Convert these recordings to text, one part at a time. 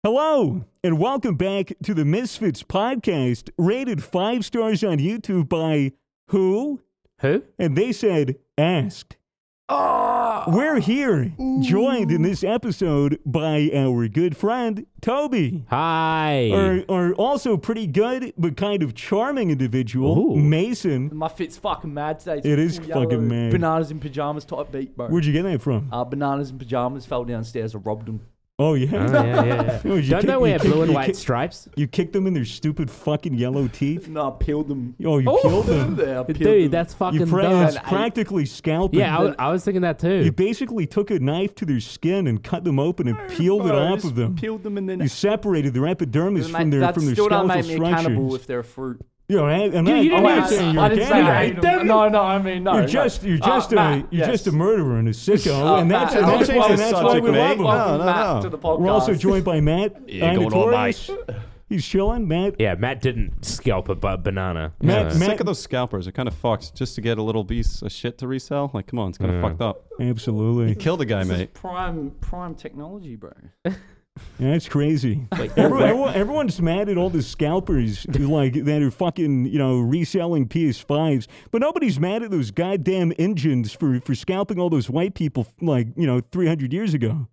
Hello, and welcome back to the Misfits podcast, rated 5 stars on YouTube by who? Who? And they said, asked. We're here, joined in this episode by our good friend, Toby. Hi. Our also pretty good, but kind of charming individual, Ooh. Mason. My fit's fucking mad today. It's It is full fucking yellow mad. Bananas in pajamas type beat, bro. Where'd you get that from? Bananas in pajamas fell downstairs. I robbed them. Oh, yeah? Yeah. Oh, you Don't kick- they wear you kick- blue and you white kick- stripes? You kicked them in their stupid fucking yellow teeth? No, I peeled them. Oh, you peeled them? Yeah, I peeled Dude, them. that's fucking You dumb. it's practically scalping. Yeah, I was thinking that You too. basically took a knife to their skin and cut them open and peeled it Bro, I off just of them. Peeled them and then. You separated their epidermis from their that still don't skeletal make me a cannibal structures. if they're a fruit. You know, and You I'm didn't not even saying you're I a didn't say I cannibal. hate them. No, I mean, no. You're just Matt, a murderer and a sicko, and that's Matt, and don't that's change why the that's why subject, we mate. love him. No, no, Matt no. to the podcast. We're also joined by Matt. Yeah, going on, mate. He's chilling, Matt. Yeah, Matt didn't scalp a banana. Matt- So- Matt- Sick of those scalpers. They're kind of fucked just to get a little piece of shit to resell. Like, come on, it's kind of fucked up. Absolutely. Kill the guy, This is mate. prime technology, bro. That's crazy. Everyone's mad at all the scalpers like that are fucking, reselling PS5s, but nobody's mad at those goddamn engines for scalping all those white people 300 years ago.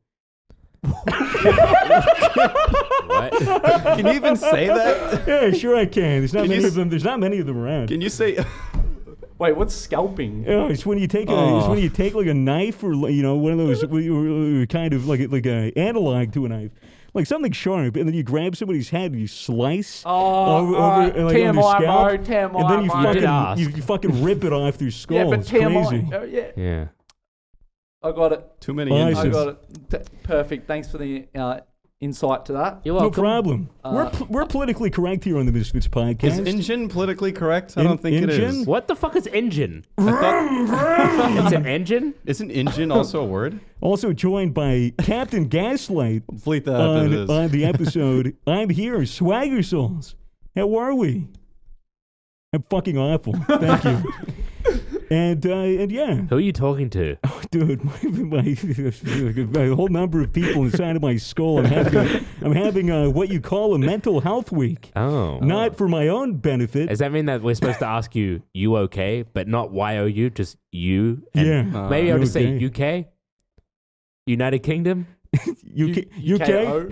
What? Can you even say that? Yeah, sure I can. There's not Can you many s- of them. There's not many of them around. Can you say? Wait, what's scalping? It's when you take like a knife or one of those kind of like a analog to a knife, like something sharp, and then you grab somebody's head and you slice over alright. like, on their TMI, scalp, bro, TMI, and then you bro. You did ask. you fucking rip it off their skull. Yeah, but It's crazy. TMI. Yeah, Yeah. I got it. Too many Nice. I engines. got it. Perfect. Thanks for the insight to that. You're No welcome. problem. We're politically correct here on the Misfits podcast. Is engine politically correct? I don't think it engine? is. What the fuck is engine? I thought, It's an engine? isn't engine also a word? Also joined by Captain Gaslight Bleep that out if it is. on the episode. I'm here, Swagger Souls. How are we? I'm fucking awful. Thank you. And yeah, Who are you talking to? dude, my whole number of people inside of my skull. I'm having what you call a mental health week. Oh. Not for my own benefit. Does that mean that we're supposed to ask you okay, but not YOU, just you? And Yeah. Maybe I'll just okay. say UK? United Kingdom? UK? UKO.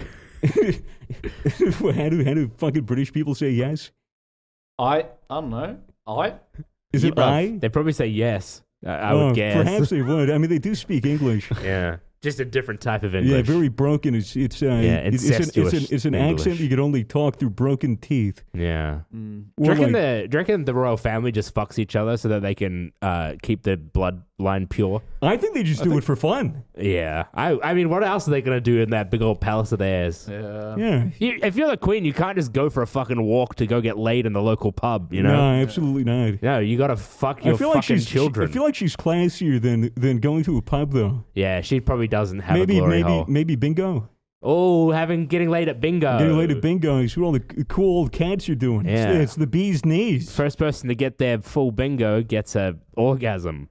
How do fucking British people say yes? I don't know. Is it Yeah. I? They probably say yes. I would guess. Perhaps they would. I mean, they do speak English. Yeah. Just a different type of English. Yeah, very broken. It's incestuous an English. accent you can only talk through broken teeth. Yeah. Or Do you like- reckon the royal family just fucks each other so that they can keep their bloodline pure? I think they just do it for fun. Yeah. I mean, what else are they going to do in that big old palace of theirs? Yeah. Yeah. If you're the queen, you can't just go for a fucking walk to go get laid in the local pub, you No, know? absolutely not. No, you got to fuck your I feel like fucking she's children. I feel like she's classier than going to a pub though. Yeah, she probably doesn't have a glory hole. Maybe bingo. Oh, getting laid at bingo. Getting laid at bingo is what all the cool old cats are doing. Yeah. It's the bee's knees. First person to get their full bingo gets a orgasm.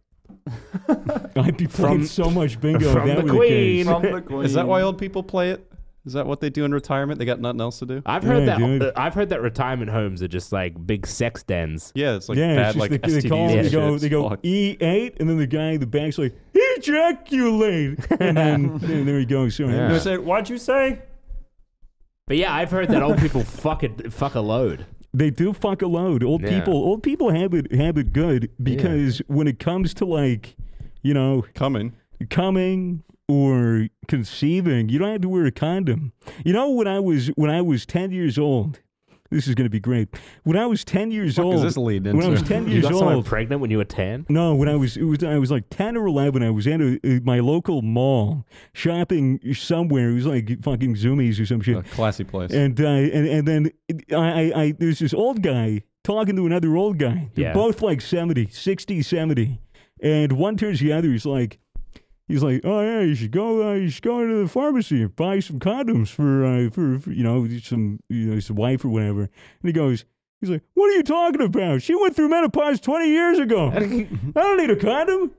I'd be playing From- so much bingo if from that the were the case. queen. From the queen. Is that why old people play it? Is that what they do in retirement? They got nothing else to do? I've heard Yeah, dude. I've heard that retirement homes are just like big sex dens. Yeah, it's like Yeah, bad it's just like they STDs call and it, shit. they go Fuck. E8, and then the guy in the back's like, ejaculate, and then there he goes. So Yeah. they say, what'd you say? But yeah, I've heard that old people fuck a load. They do fuck a load. Old Yeah. people have it good because when it comes to like, Coming. coming or conceiving, you don't have to wear a condom. You know, when I was 10 years old, this is going to be great. When I was 10 years What old, is this lead when I was into? 10 You years got someone old, pregnant when you were 10? no, when I was like 10 or 11, I was at my local mall shopping somewhere. It was like fucking Zoomies or some shit. A classy place. And then I there's this old guy talking to another old guy. They're Yeah. both like 60, 70. And one turns to the other. He's like, oh yeah, you should go to the pharmacy and buy some condoms for his wife or whatever. And he's like, what are you talking about? She went through menopause 20 years ago. I don't need a condom.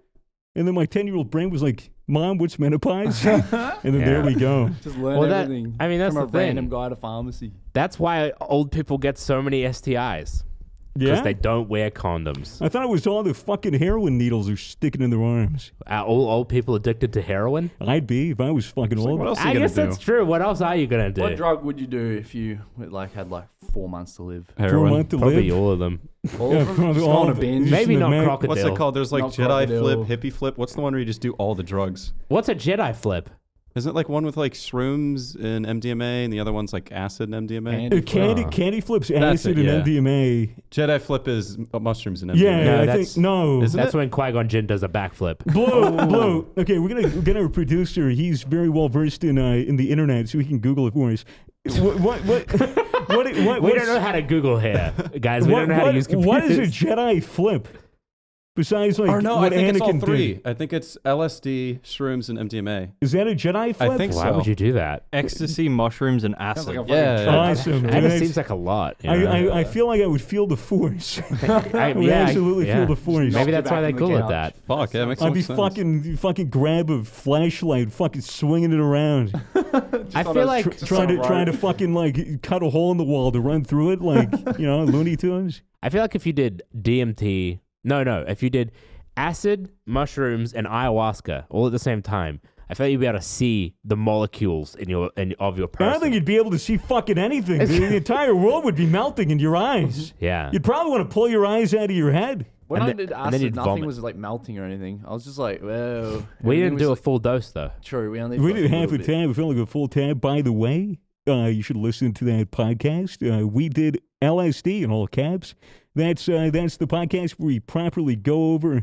And then my 10-year-old brain was like, Mom, what's menopause? And then there we go. Just learn Well, everything. I mean, that's from the a thing. random guy at a pharmacy. That's why old people get so many STIs. Because Yeah? they don't wear condoms. I thought it was all the fucking heroin needles they're sticking in their arms. Are all old people addicted to heroin? I'd be if I was fucking It's like, old. what else are I you gonna guess do? that's true. What else are you going to do? What drug would you do if you had 4 months to live? For a Heroin. month to Probably live. all of them. All Yeah, of them? probably Just all go on a of it. binge? Maybe the not mag- crocodile. What's it called? There's like Not Jedi crocodile. flip, hippie flip. What's the one where you just do all the drugs? What's a Jedi flip? Isn't it like one with like shrooms and MDMA, and the other one's like acid and MDMA? Candy Candy flips That's acid it, and yeah. MDMA. Jedi flip is mushrooms and MDMA. Yeah, No, I that's- think no. Isn't That's it? when Qui-Gon Jinn does a backflip. Blue. Okay, we're gonna get our producer. He's very well versed in the internet, so he can Google it for us. What? We don't know how to Google here, guys. We don't know how to use computers. What is a Jedi flip? Besides, like, Or no, I what think it's all Anakin three. did. I think it's LSD, shrooms, and MDMA. Is that a Jedi flip? I think Why so. would you do that? Ecstasy, mushrooms, and acid. like a fucking Yeah, drug. Awesome. That dude. just seems like a lot. you know? I feel like I would feel the force. I would absolutely feel the force. Maybe Knock that's you why back they on the call it couch. that. Fuck, yeah, makes so I'd be much sense. fucking grab a flashlight, fucking swinging it around, I on feel a like trying to fucking like cut a hole in the wall to run through it, like Looney Tunes. if you did DMT, if you did acid, mushrooms, and ayahuasca all at the same time, I feel like you'd be able to see the molecules of your I person. don't think you'd be able to see fucking anything. The entire world would be melting in your eyes. Yeah. You'd probably want to pull your eyes out of your head. When And I then- did and then acid, you'd nothing vomit. was like melting or anything. I was just like, well. We everything didn't do a was, full dose though. like, True, we only We got did half a little bit. tab. It felt like a full tab. By the way, you should listen to that podcast. We did LSD in all caps. That's the podcast where we properly go over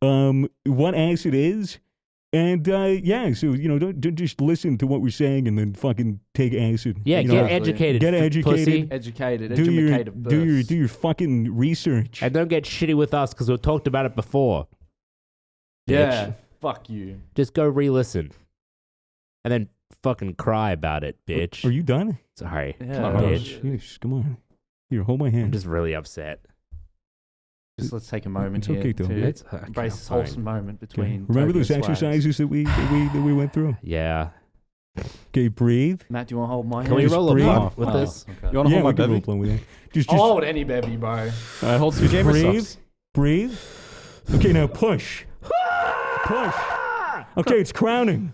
what acid is. And so don't just listen to what we're saying and then fucking take acid. Yeah, You get know, educated. Get pussy. educated. Educated, do your educated do your fucking research. And don't get shitty with us because we've talked about it before. Yeah, Bitch. fuck you. Just go re-listen. And then fucking cry about it, bitch. Are you done? Sorry. Yeah. Come on, Oh, bitch. jeez, come on. Here, hold my I'm hand. just really upset. Just let's take a moment It's okay, here though. to It's embrace this fine. wholesome moment Okay. between. Remember Toby those and Swags. exercises that we went through? Yeah. Okay, breathe. Matt, do you want to hold my Can we hand? roll a breathe. blunt with Oh, this? okay. You want to Yeah, hold my we can bevy? role play with that. Just I'll hold any bevy, bro. All right, hold two gamers. breathe. Breathe. Okay, now push. Push. Okay, it's crowning.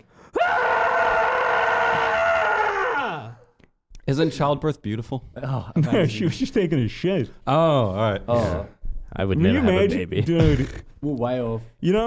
Isn't childbirth beautiful? Oh, she amazing. was just taking a shit. Oh, all right. Oh, I would Can you never have a imagine, baby. dude? we're way off.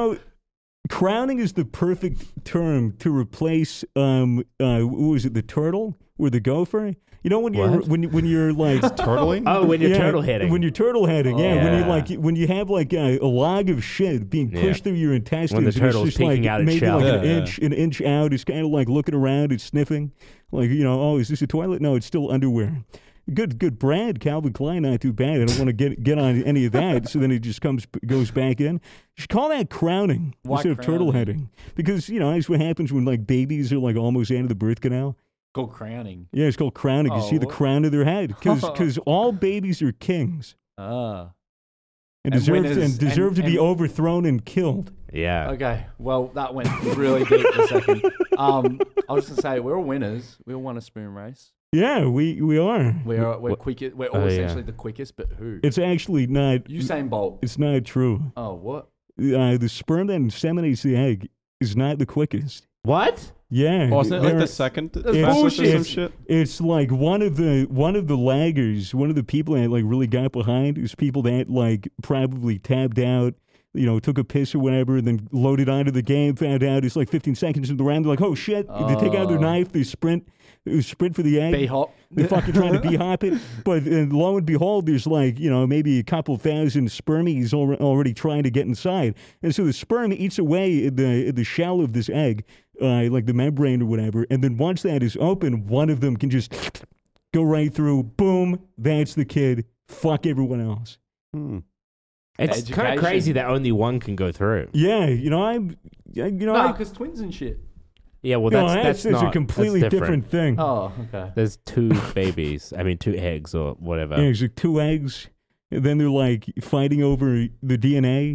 Crowning is the perfect term to replace what was it, the turtle or the gopher? You know when you're What? when you're like Turtling? Oh, when you're yeah, turtle heading. When you're turtle heading, yeah. Yeah. When you have like a log of shit being pushed Yeah. through your intestines, When the and it's turtle's just peeking like out its maybe shell. like Yeah. an inch out. It's kind of like looking around, it's sniffing, like oh, is this a toilet? No, it's still underwear. Good brand, Calvin Klein, not too bad. I don't want to get on any of that. So then it just goes back in. You should call that crowning Why instead of turtle crowning? heading, because that's what happens when like babies are like almost out of the birth canal. Called crowning. Yeah, it's called crowning. You Oh, see the what? crown of their head, because all babies are kings. Ah. And And deserve, winners- deserve to be and- overthrown and killed. Yeah. Okay, well, that went really deep for a second. I was going to say, we're all winners. We all won a spoon race. Yeah, we are. We're quickest. We're all Oh, yeah. essentially the quickest, but who? It's actually not. Usain Bolt. It's not true. Oh, what? The sperm that inseminates the egg is not the quickest. What? Yeah. Wasn't it like there- the second That's fastest or bullshit. some shit? It's like one of the laggers, one of the people that like really got behind is people that like probably tabbed out, took a piss or whatever, and then loaded onto the game, found out it's like 15 seconds into the round. They're like, oh shit. They take out their Oh. knife, they sprint for the egg. B-hop. They're fucking trying to b-hop it. But lo and behold, there's like, maybe a couple thousand spermies already trying to get inside. And so the sperm eats away at the shell of this egg, like the membrane or whatever. And then once that is open, one of them can just go right through. Boom. That's the kid. Fuck everyone else. Hmm. It's kind Education. of crazy that only one can go through. Yeah. No, because twins and shit. Yeah, well, that's it's not. a completely that's different thing. Oh, okay. There's two babies. I mean, two eggs or whatever. Yeah, there's like two eggs. And then they're like fighting over the DNA.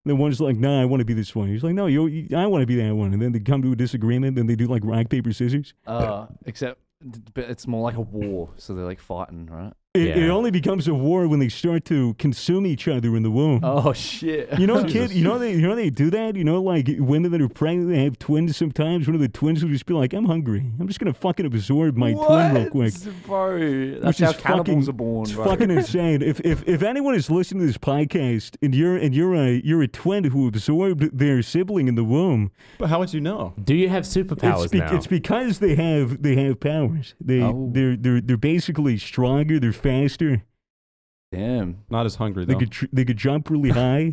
And then one's like, "Nah, I want to be this one." He's like, "No, I want to be that one." And then they come to a disagreement, and they do like rock paper scissors. Except, but it's more like a war, so they're like fighting, right? It Yeah. only becomes a war when they start to consume each other in the womb. Oh shit! You know, kid. You know they do that. You know, like women that are pregnant, they have twins. Sometimes one of the twins will just be like, "I'm hungry. I'm just gonna fucking absorb my twin real quick." Bro, that's Which how is cannibals fucking, are born, it's bro. fucking insane. If anyone is listening to this podcast and you're a twin who absorbed their sibling in the womb, But how would you know? Do you have superpowers now? it's because they have powers. They're basically stronger. They're faster. Damn, Not as hungry They though. they could jump really high.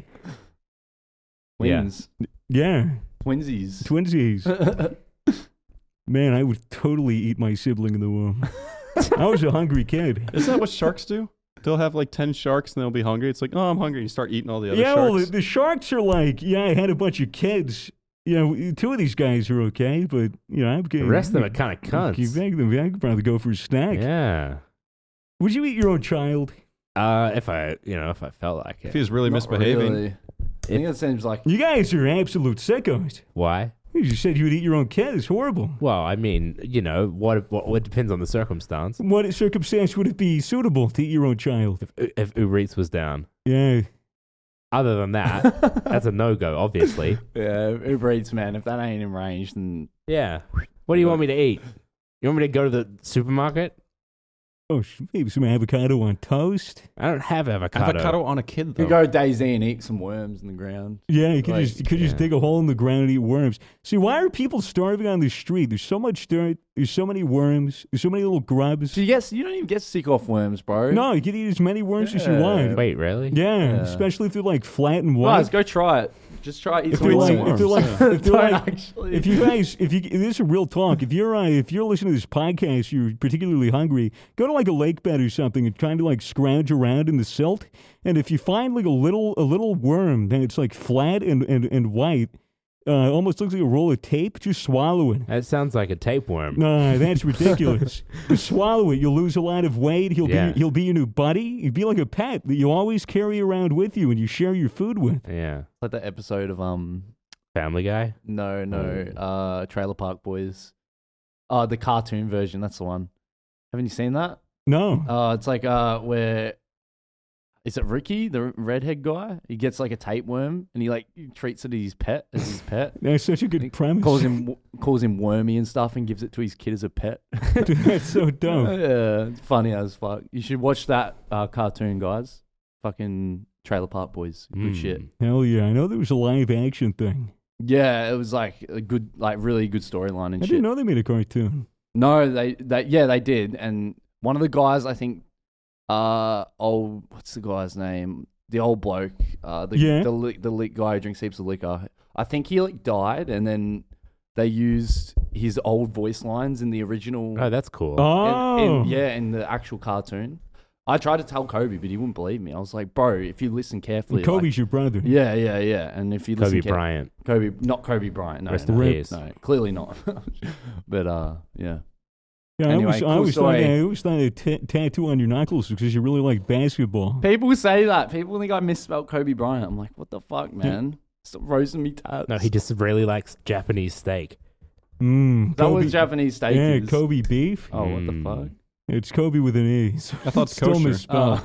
twins, Yeah, twinsies. twinsies. Man, I would totally eat my sibling in the womb. I was a hungry kid. Isn't that what sharks do? They'll have like 10 sharks and they'll be hungry. It's like, oh, I'm hungry. You start eating all the other Yeah, sharks. well, the sharks are like, I had a bunch of kids. You know, 2 of these guys are okay, but I'm the rest of them are kind of cunts. I could probably go for a snack. Yeah. Would you eat your own child? If I felt like if it. he was really Not misbehaving. really. I think it seems like You guys are absolute sickos. Why? You just said you would eat your own kid. It's horrible. Well, I mean, what depends on the circumstance. What circumstance would it be suitable to eat your own child? If Uber Eats was down. Yeah. Other than that, that's a no-go, obviously. yeah, Uber Eats, man. If that ain't in range, then Yeah. What do you want me to eat? You want me to go to the supermarket? Oh, maybe some avocado on toast. I don't have avocado. Avocado on a kid, though. you go DayZ and eat some worms in the ground. Yeah, you could Like, just dig a hole in the ground and eat worms. See, why are people starving on the street? There's so much dirt. There's so many worms. There's so many little grubs. So you don't even get sick off worms, bro. No, you can eat as many worms as you Yeah. want. Wait, really? Yeah, Yeah. especially if they're like flat and white. Guys, go try it. Just try it. Eat If some they're like, worms. if they're like, if they're Don't like, actually. if you guys, this is a real talk. If you're listening to this podcast, you're particularly hungry, go to like a lake bed or something and trying to like scrounge around in the silt. And if you find like a little worm that it's like flat and white, almost looks like a roll of tape, just swallow it. That sounds like a tapeworm. No, that's ridiculous. Just swallow it. You'll lose a lot of weight. He'll be your new buddy. He'll be like a pet that you always carry around with you and you share your food with. Yeah. like that episode of Family Guy? Trailer Park Boys. The cartoon version. That's the one. Haven't you seen that? No. It's like where is it Ricky, the redhead guy? He gets like a tapeworm and he treats it as his pet. That's such a good premise. calls him Wormy and stuff and gives it to his kid as a pet. Dude, that's so dumb. Yeah, it's funny as fuck. You should watch that cartoon, guys. Fucking Trailer Park Boys. Good shit. Hell yeah. I know there was a live action thing. Yeah, it was like a good, like really good storyline and I shit. didn't know they made a cartoon. No, they did. And one of the guys, I think, what's the guy's name? The old bloke, the lit guy who drinks heaps of liquor. I think he died, and then they used his old voice lines in the original. Oh, that's cool. Oh. in the actual cartoon. I tried to tell Kobe, but he wouldn't believe me. I was like, bro, if you listen carefully, Kobe's your brother. yeah, and if you listen, Kobe Bryant. not Kobe Bryant. No, Rest no, in peace. no, clearly not. But yeah. Yeah, Anyway, I cool always story. thought a tattoo on your knuckles because you really like basketball. People say that. People think I misspelled Kobe Bryant. I'm like, what the fuck, man? Stop roasting me tats. No, he just really likes Japanese steak. That was Japanese steak. Yeah, is. Kobe beef. Oh, what the fuck? It's Kobe with an E. So I thought it's still kosher. misspelled.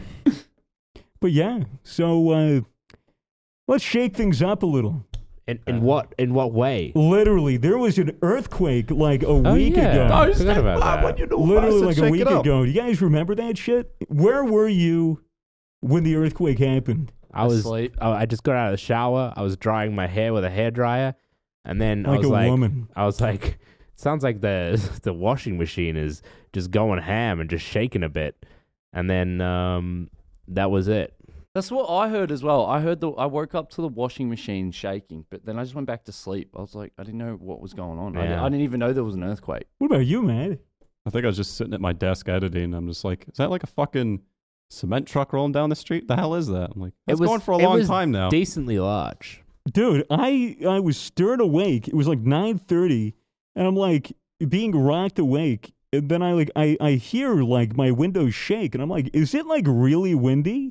But yeah, so let's shake things up a little. In what way? Literally, there was an earthquake like a week yeah. ago. I forgot about that. Literally like a week ago. Do you guys remember that shit? Where were you when the earthquake happened? I was Asleep. I just got out of the shower. I was drying my hair with a hairdryer, and then Like a woman. I was like, sounds like the washing machine is just going ham and just shaking a bit, and then that was it. That's what I heard as well. I woke up to the washing machine shaking, but then I just went back to sleep. I was like, I didn't know what was going on. Yeah. I didn't even know there was an earthquake. What about you, man? I think I was just sitting at my desk editing. And I'm just like, is that like a fucking cement truck rolling down the street? The hell is that? I'm like, it's going for a long time now. Decently large. Dude, I was stirred awake. It was like 9:30, and I'm like being rocked awake. And then I hear like my windows shake, and I'm like, is it like really windy?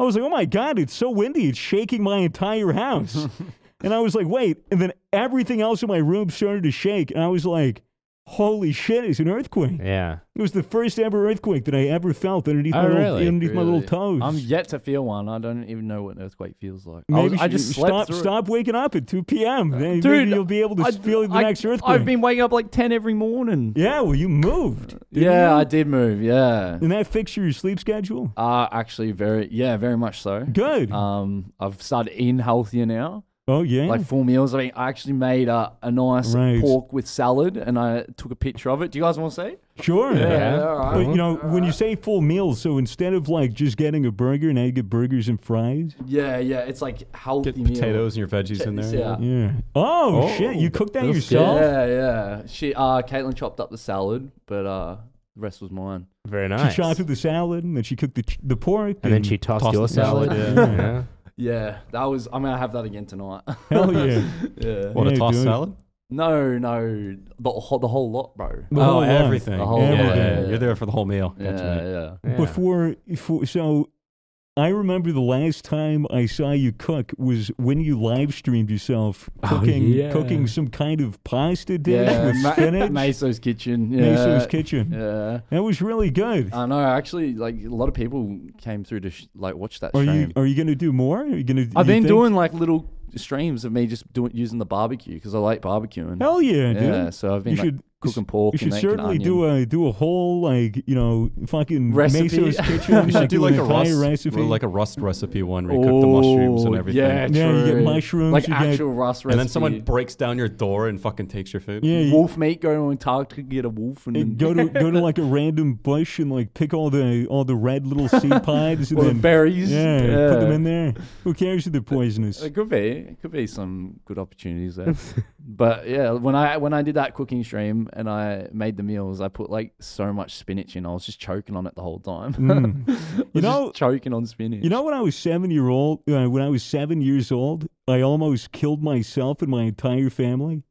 I was like, oh my God, it's so windy. It's shaking my entire house. And I was like, wait. And then everything else in my room started to shake. And I was like, holy shit, it's an earthquake. Yeah. It was the first ever earthquake that I ever felt underneath, my little toes. I'm yet to feel one. I don't even know what an earthquake feels like. Maybe I just slept stop waking up at 2 p.m. Then Dude, maybe you'll be able to feel the next earthquake. I've been waking up like 10 every morning. Yeah, well, you moved. Yeah, I did move. Yeah. And that fixed your sleep schedule? Actually, very much so. Good. I've started eating healthier now. Oh, yeah? Like full meals. I mean, I actually made a nice pork with salad, and I took a picture of it. Do you guys want to see? Sure. Yeah. All right. But, you know, when you say full meals, so instead of like just getting a burger, now you get burgers and fries? Yeah. It's like healthy Get potatoes and your veggies in there. Yeah. Oh, shit. You cooked that yourself? Yeah. Caitlin chopped up the salad, but the rest was mine. Very nice. She chopped up the salad, and then she cooked the pork. And then she tossed your salad. Yeah. Yeah, that was. I'm gonna have that again tonight. Hell yeah. Yeah. What, a tossed salad? No, the whole lot, bro. The whole lot. Everything. The whole yeah, lot, yeah, yeah. You're there for the whole meal. Yeah. Before, so I remember the last time I saw you cook was when you live streamed yourself cooking some kind of pasta dish with spinach. Meso's Kitchen. Meso's Kitchen. Yeah. That was really good. I know. Actually, like a lot of people came through to watch that stream. Are you going to do more? Are you going to? I've been doing like little streams of me just using the barbecue because I like barbecuing. Hell yeah, dude. Yeah, so I've been cooking pork. You should and certainly do a whole fucking recipe. Meso's Kitchen. You should do like a rust recipe. like a rust recipe one where you cook the mushrooms and everything. Yeah, you get mushrooms, like actual rust recipe. And then someone breaks down your door and fucking takes your food. Yeah, wolf meat. Go on Target to get a wolf and then go to like a random bush and like pick all the red little seed pods and then berries. Yeah, put them in there. Who cares if they're poisonous? It could be some good opportunities there. But yeah, when I did that cooking stream and I made the meals, I put like so much spinach in. I was just choking on it the whole time. Choking on spinach. You know, when I was 7 years old, I almost killed myself and my entire family.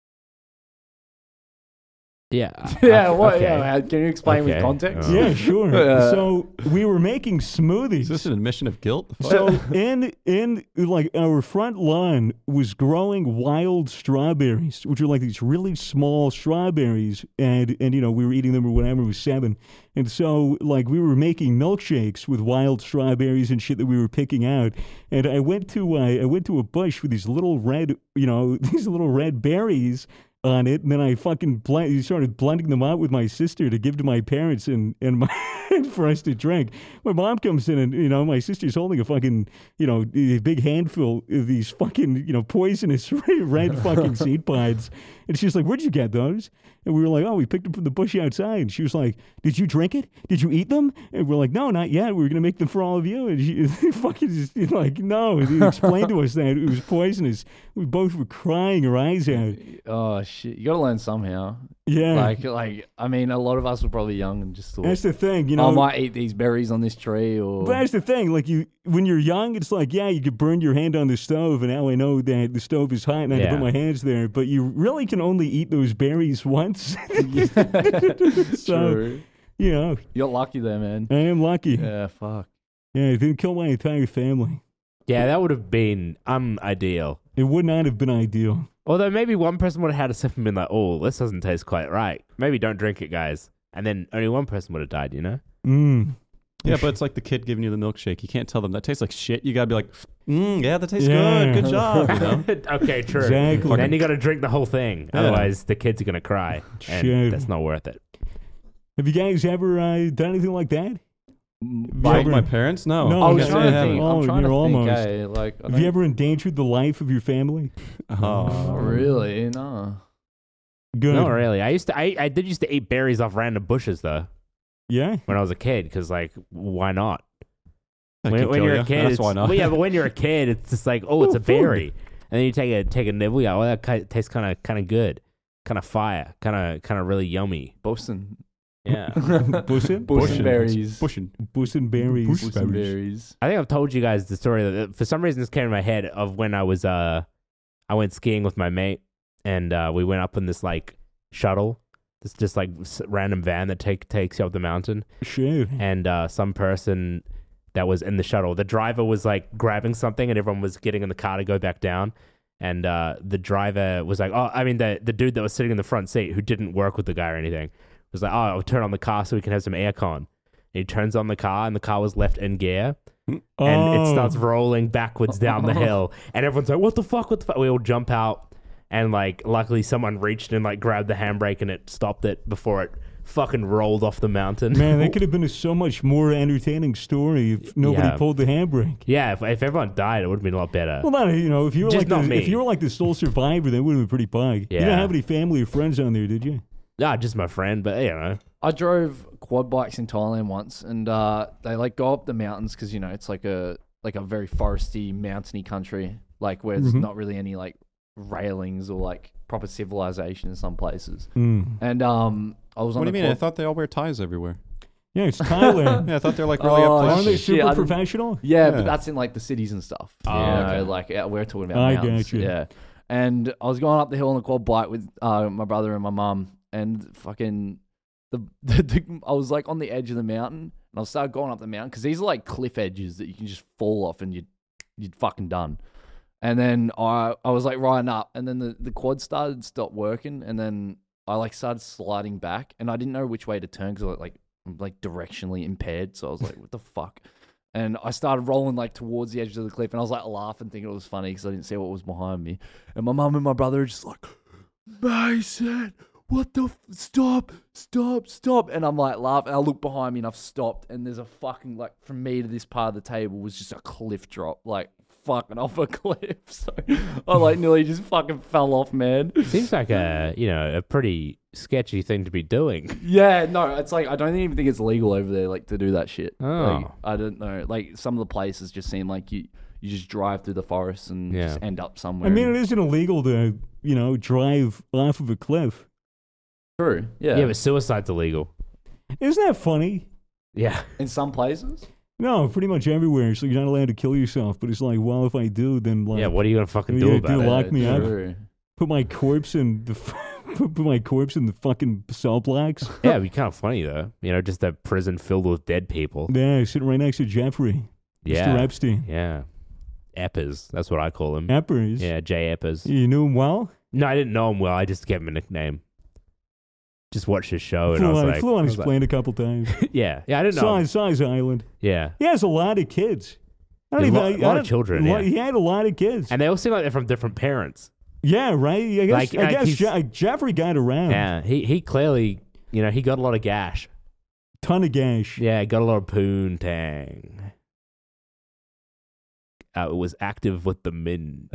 Yeah. Yeah. What? Okay. Yeah. Can you explain with context? Yeah, sure. So we were making smoothies. Is this an admission of guilt? So in like our front lawn was growing wild strawberries, which are like these really small strawberries, and we were eating them when I was 7. And so like we were making milkshakes with wild strawberries and shit that we were picking out. And I went to a bush with these little red berries on it, and then I started blending them out with my sister to give to my parents and for us to drink. My mom comes in and my sister's holding a fucking a big handful of these fucking poisonous red fucking seed pods, and she's like, "Where'd you get those?" And we were like, "Oh, we picked them from the bush outside." And she was like, "Did you drink it? Did you eat them?" And we're like, "No, not yet. We were gonna make them for all of you." And she fucking just like, "No." And he explained to us that it was poisonous. We both were crying our eyes out. Oh shit! You gotta learn somehow. Yeah. Like I mean, a lot of us were probably young and just thought. That's the thing, I might eat these berries on this tree, or. But that's the thing, like when you're young, it's like, yeah, you could burn your hand on the stove, and now I know that the stove is hot, and I can put my hands there. But you really can only eat those berries once. So, true. You're lucky there, man. I am lucky. Yeah, fuck. Yeah, it didn't kill my entire family. Yeah, that would have been ideal. It would not have been ideal. Although maybe one person would have had a sip and been like, "Oh, this doesn't taste quite right. Maybe don't drink it, guys." And then only one person would have died, Yeah, but it's like the kid giving you the milkshake. You can't tell them that tastes like shit. You gotta be like, yeah, that tastes good. Good job. Okay, true. Exactly. Then you got to drink the whole thing. Yeah. Otherwise, the kids are gonna cry, and Shit. that's not worth it. Have you guys ever done anything like that? Like my parents? No. No, I I was guess trying I to haven't. think. Oh, I'm trying to you're think. almost. Have you ever endangered the life of your family? Oh, really? No. Good. Not really. I did used to eat berries off random bushes though Yeah. when I was a kid, because like, why not? That When could kill you're you. a kid, That's why not. Well, yeah, but when you're a kid, it's just like, oh, it's a berry, and then you take a nibble. Yeah, well, that tastes kind of good, kind of fire, kind of really yummy. Bosun. Yeah. Bussin? Bussenberries. Bussenberries. Bussenberries. I think I've told you guys the story that for some reason this came in my head of when I was I went skiing with my mate, and we went up in this like shuttle, this just like random van that takes you up the mountain. Shit. And some person that was in the shuttle. The driver was like grabbing something, and everyone was getting in the car to go back down. And the driver was like, the dude that was sitting in the front seat who didn't work with the guy or anything was like, I'll turn on the car so we can have some aircon. And he turns on the car, and the car was left in gear. And it starts rolling backwards down the hill. And everyone's like, what the fuck? We all jump out. And like, luckily someone reached and like grabbed the handbrake and it stopped it before it fucking rolled off the mountain. Man, that could have been a so much more entertaining story if nobody pulled the handbrake. Yeah, if everyone died, it would have been a lot better. Well, if you were if you were like the sole survivor, that would have been pretty pug. Yeah. You didn't have any family or friends on there, did you? Nah, just my friend, but you know. I drove quad bikes in Thailand once, and they like go up the mountains because it's like a very foresty, mountainy country, like where there's not really any like railings or like proper civilization in some places. And I was on. What do you mean? I thought they all wear ties everywhere. Yeah, it's Thailand. Yeah, I thought they're like really up Aren't they close. super professional? Yeah, but that's in like the cities and stuff. Okay. Like we're talking about I mountains. got you. Yeah, and I was going up the hill on a quad bike with my brother and my mum, and fucking I was like on the edge of the mountain, and I started going up the mountain because these are like cliff edges that you can just fall off and you'd fucking done. And then I was like riding up, and then the quad stopped working, and then I like started sliding back, and I didn't know which way to turn because I'm like directionally impaired. So I was like, what the fuck? And I started rolling like towards the edge of the cliff, and I was like laughing, thinking it was funny because I didn't see what was behind me. And my mum and my brother are just like, Mason, what the stop. And I'm like laughing. I look behind me and I've stopped, and there's a fucking like from me to this part of the table was just a cliff drop, like fucking off a cliff. So I like nearly just fucking fell off, man. Seems like a pretty sketchy thing to be doing. Yeah, no, it's like I don't even think it's legal over there, like to do that shit. Oh. Like, I don't know. Like some of the places just seem like you just drive through the forest and just end up somewhere. I mean, it isn't illegal to drive off of a cliff. True. Yeah. Yeah, but suicide's illegal. Isn't that funny? Yeah. In some places. No, pretty much everywhere. So you're not allowed to kill yourself. But it's like, well, if I do, then like, Yeah, what are you gonna fucking do about it? Lock me up. True. Put my corpse in the put my corpse in the fucking cell blocks. Yeah, it'd be kind of funny though. Just a prison filled with dead people. Yeah, sitting right next to Jeffrey. Yeah. Mr. Epstein. Yeah. Eppers. That's what I call him. Eppers. Yeah, Jay Eppers. You knew him well? No, I didn't know him well. I just gave him a nickname. Just watched his show and I was like... Flew on his plane a couple times. Yeah, I didn't know. Saw his island. Yeah. He has a lot of kids. A lot of children, yeah. He had a lot of kids. And they all seem like they're from different parents. Yeah, right? I guess Jeffrey got around. Yeah, he clearly, he got a lot of gash. Ton of gash. Yeah, got a lot of poontang. It was active with the minge.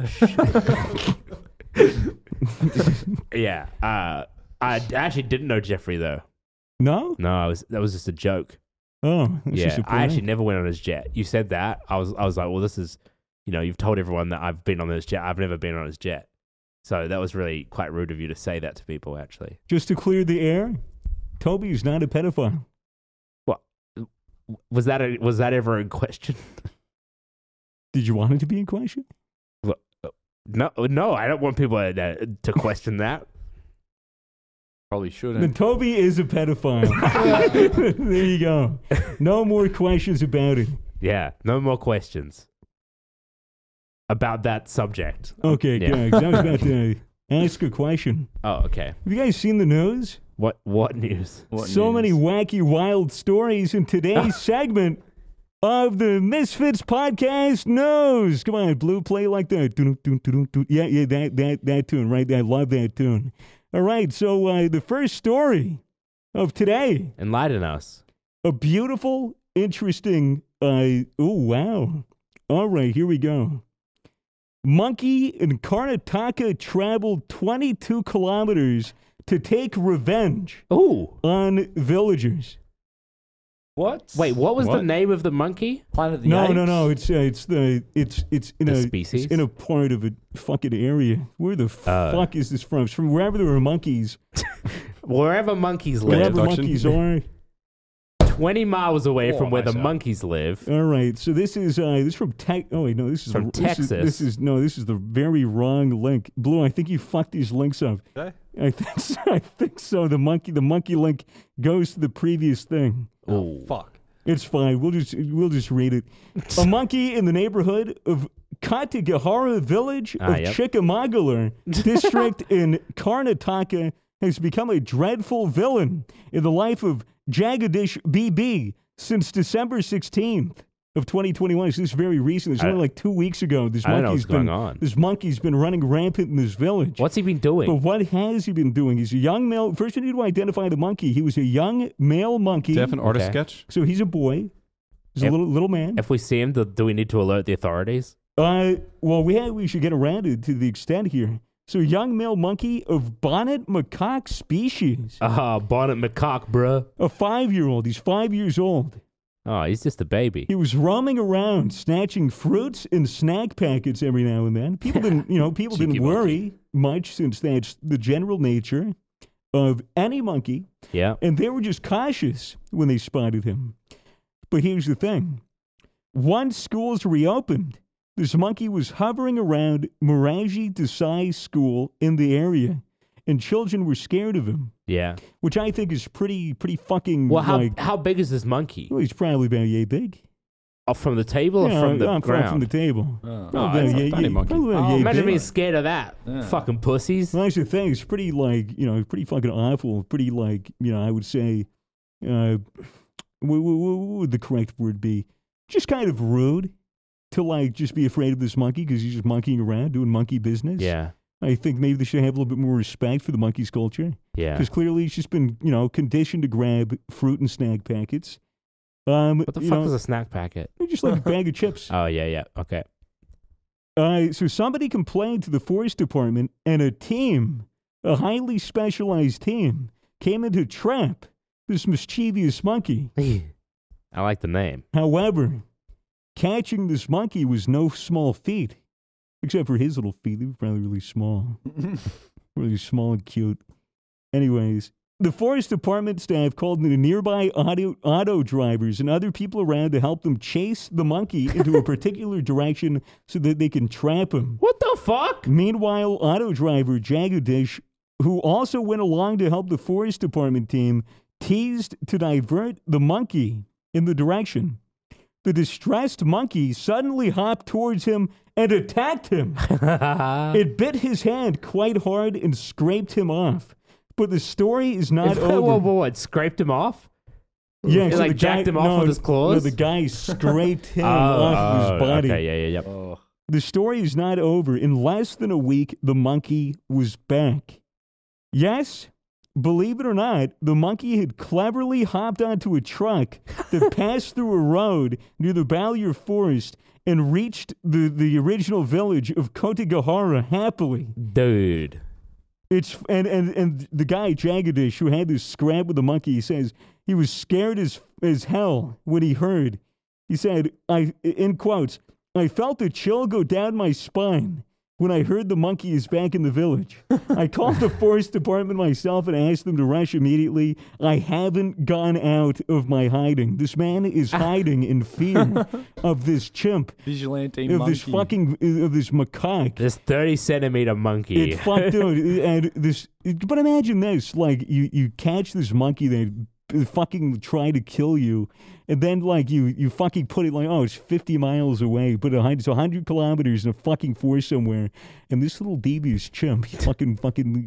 Yeah. I actually didn't know Jeffrey though. No? No, that was just a joke. Oh, yeah. I actually never went on his jet. You said that. I was like, well, this is, you've told everyone that I've been on this jet. I've never been on his jet. So that was really quite rude of you to say that to people, actually. Just to clear the air, Toby is not a pedophile. What? Was that ever in question? Did you want it to be in question? No, I don't want people to question that. Probably shouldn't. Then Toby is a pedophile. There you go. No more questions about it. Yeah, no more questions about that subject. Okay, yeah. guys, I was about to ask a question. Oh, okay. Have you guys seen the news? What news? Many wacky, wild stories in today's segment of the Misfits Podcast News. Come on, Blue, play like that. Yeah, that tune, right? I love that tune. All right, so the first story of today. Enlighten us. A beautiful, interesting, oh, wow. All right, here we go. Monkey in Karnataka traveled 22 kilometers to take revenge on villagers. What? Wait, what was the name of the monkey? Planet of the Apes? No. It's in the a species? It's in a part of a fucking area. Where the fuck is this from? It's from wherever there are monkeys. Wherever monkeys live. Wherever monkeys are. 20 miles away from where the monkeys live. All right, so this is from Texas. Oh wait, no, this is from Texas. This is the very wrong link. Blue, I think you fucked these links up. Okay. I think so. The monkey link goes to the previous thing. Oh fuck. It's fine. We'll just read it. A monkey in the neighborhood of Katagahara village of Chickamauga district in Karnataka has become a dreadful villain in the life of Jagadish BB since December 16th of 2021. It's just very recent. It's only like 2 weeks ago. This monkey's been running rampant in this village. What's he been doing? But what has he been doing? He's a young male. First, we need to identify the monkey. He was a young male monkey. Do you have an artist sketch? So he's a boy. He's a little man. If we see him, do we need to alert the authorities? Well, we should get around it to the extent here. So, young male monkey of bonnet macaque species. Bonnet macaque, bruh. A 5-year-old. He's 5 years old. Oh, he's just a baby. He was roaming around, snatching fruits and snack packets every now and then. People didn't worry much, since that's the general nature of any monkey. Yeah. And they were just cautious when they spotted him. But here's the thing. Once schools reopened, this monkey was hovering around Moraji Desai School in the area, and children were scared of him. Yeah. Which I think is pretty fucking. Well, how big is this monkey? Well, he's probably about yay big. Oh, from the table or from the ground? From the table. It's a tiny monkey. Imagine being scared of that. Yeah. Fucking pussies. Well, that's the thing. It's pretty pretty fucking awful. Pretty I would say, what would the correct word be? Just kind of rude to just be afraid of this monkey because he's just monkeying around doing monkey business. Yeah. I think maybe they should have a little bit more respect for the monkey's culture. Yeah. Because clearly he's just been, conditioned to grab fruit and snack packets. What the fuck is a snack packet? Just like a bag of chips. Oh, yeah. Okay. So somebody complained to the forest department, and a highly specialized team, came in to trap this mischievous monkey. I like the name. However, catching this monkey was no small feat. Except for his little feet. They were probably really small. Really small and cute. Anyways, the forest department staff called in the nearby auto drivers and other people around to help them chase the monkey into a particular direction so that they can trap him. What the fuck? Meanwhile, auto driver Jagadish, who also went along to help the forest department team, teased to divert the monkey in the direction. The distressed monkey suddenly hopped towards him and attacked him. It bit his hand quite hard and scraped him off. But the story is not over. What? Scraped him off? Yeah, so jacked him off with his claws? No, the guy scraped him off his body. Okay, yeah. Oh. The story is not over. In less than a week, the monkey was back. Yes, believe it or not, the monkey had cleverly hopped onto a truck that passed through a road near the Ballier Forest and reached the original village of Kotagahara happily. Dude. And the guy, Jagadish, who had this scrap with the monkey, he says he was scared as hell when he heard. He said, in quotes, "I felt a chill go down my spine when I heard the monkey is back in the village. I called the forest department myself and asked them to rush immediately. I haven't gone out of my hiding. This man is hiding in fear of this chimp. Vigilante of monkey. Of this macaque. This 30-centimeter monkey. It fucked, dude. And this, but imagine this, you catch this monkey that fucking try to kill you, and then you fucking put it it's 50 miles away, but it's 100 kilometers in a fucking forest somewhere, and this little devious chimp, he fucking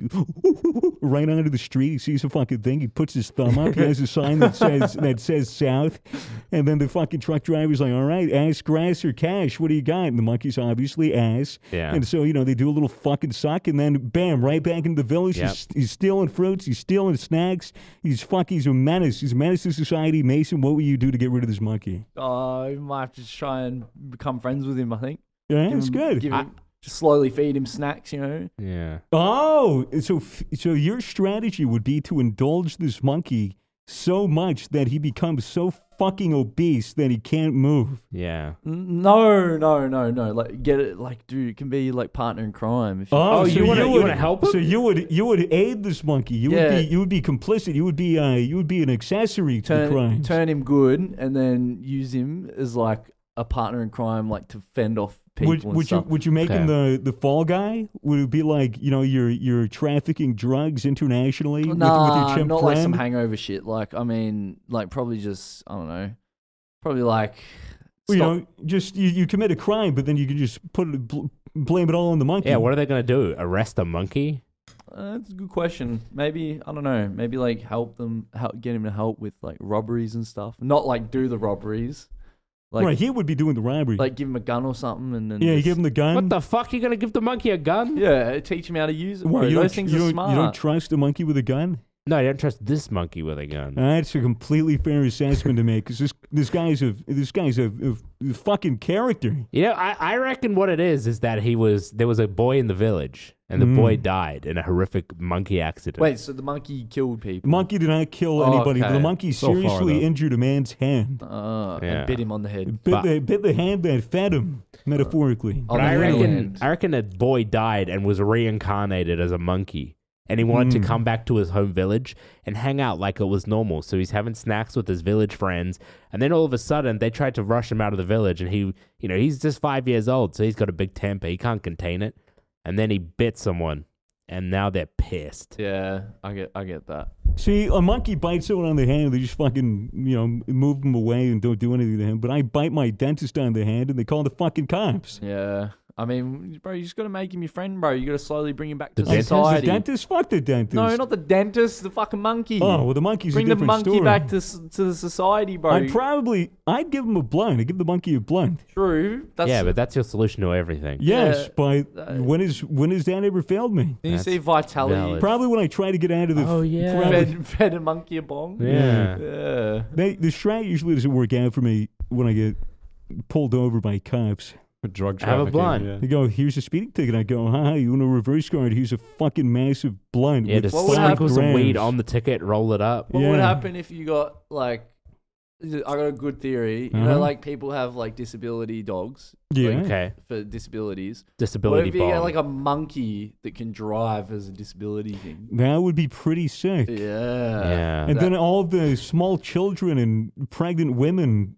right onto the street, he sees a fucking thing, he puts his thumb up, he has a sign that says south, and then the fucking truck driver's like, all right, ass, grass, or cash, what do you got? And the monkey's obviously ass, and so, they do a little fucking suck, and then bam, right back into the village. Yep. He's stealing fruits, he's stealing snacks, he's a menace to society. Mason, what will you do to get rid of this monkey? You might have to try and become friends with him, I think. Yeah, that's good. Just slowly feed him snacks, Yeah. Oh, so your strategy would be to indulge this monkey so much that he becomes so fucking obese that he can't move. Yeah. No. Get it, dude, it can be partner in crime. You want to help him? So you would aid this monkey. You would be complicit. You would be an accessory to the crime. Turn him good, and then use him as a partner in crime, to fend off people. Would you make him the fall guy? Would it be you're trafficking drugs internationally with your chimp not friend? some hangover shit. Probably just, I don't know, Probably like. Well, you stop- know, just you commit a crime, but then you can just blame it all on the monkey. Yeah, what are they going to do? Arrest a monkey? That's a good question. Maybe I don't know. Maybe like help get him to help with like robberies and stuff. Not like do the robberies. Like, right, he would be doing the robbery. like give him a gun or something, and then yeah, you just- give him the gun. What the fuck? You going to give the monkey a gun? Yeah, teach him how to use it. What, Bro. you Those don't- things you are don't- smart. You don't trust a monkey with a gun? No, I don't trust this monkey with a gun. That's a completely fair assessment to make because this guy's a fucking character. You know, I reckon what it is that there was a boy in the village, and the boy died in a horrific monkey accident. Wait, so the monkey killed The people? monkey did not kill Oh, anybody, but the okay. monkey So far, seriously though. injured a man's hand. Yeah. And bit him on the head. Bit the hand that fed him, metaphorically. On But the I real reckon end. I reckon that boy died and was reincarnated as a monkey. And he wanted to come back to his home village and hang out like it was normal. So he's having snacks with his village friends. And then all of a sudden, they tried to rush him out of the village. And he's just 5 years old. So he's got a big temper. He can't contain it. And then he bit someone. And now they're pissed. Yeah, I get that. See, a monkey bites someone on the hand, they just fucking, move them away and don't do anything to him. But I bite my dentist on the hand and they call the fucking cops. Yeah. I mean, bro, you just got to make him your friend, bro. You got to slowly bring him back to The dentist? society. The dentist? Fuck the dentist. No, not the dentist. The fucking monkey. Oh, well, the monkey's Bring a the different monkey story. back to the society, bro. I'd give him a blunt. I'd give the monkey a blunt. True. That's, Yeah, but that's your solution to everything. Yes, Yeah, but when has that ever failed me? Did you see That's Vitality valid. Probably when I try to get out of the. Oh, yeah. fed a monkey a bong? Yeah. Yeah. The strat usually doesn't work out for me when I get pulled over by cops. For drug Have a trafficking. blunt. Yeah. They go, here's a speeding ticket. I go, hi, you want a reverse card? Here's a fucking massive blunt. Yeah, with just What would 5 sprinkle some grams. weed on the ticket, roll it up. What would Yeah. happen if you got like? I got a good theory. You know, Uh-huh. like people have like disability dogs. Yeah. Like, Okay. for disabilities. What Disability if you get bomb. like a monkey that can drive as a disability thing? That would be pretty sick. Yeah. Yeah. And then all the small children and pregnant women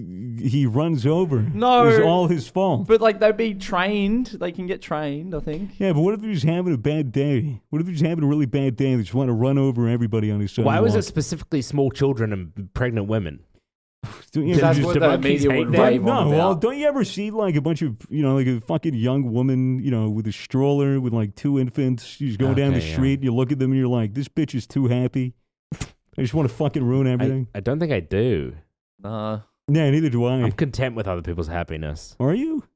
he runs over. No. It's all his fault. But like they'd be trained. They can get trained, I think. Yeah, but what if they're just having a bad day? What if they're just having a really bad day and they just want to run over everybody on his sidewalk? Why was it specifically small children and pregnant women? Don't you That's ever just- what do the monkeys media hate would that? rave no, on well, about. don't you ever see like a bunch of, like a fucking young woman, with a stroller with like 2 infants? She's going down the Okay, yeah. street and you look at them and you're like, this bitch is too happy. I just want to fucking ruin everything. I don't think I do. Yeah, neither do I. I'm content with other people's happiness. Are you?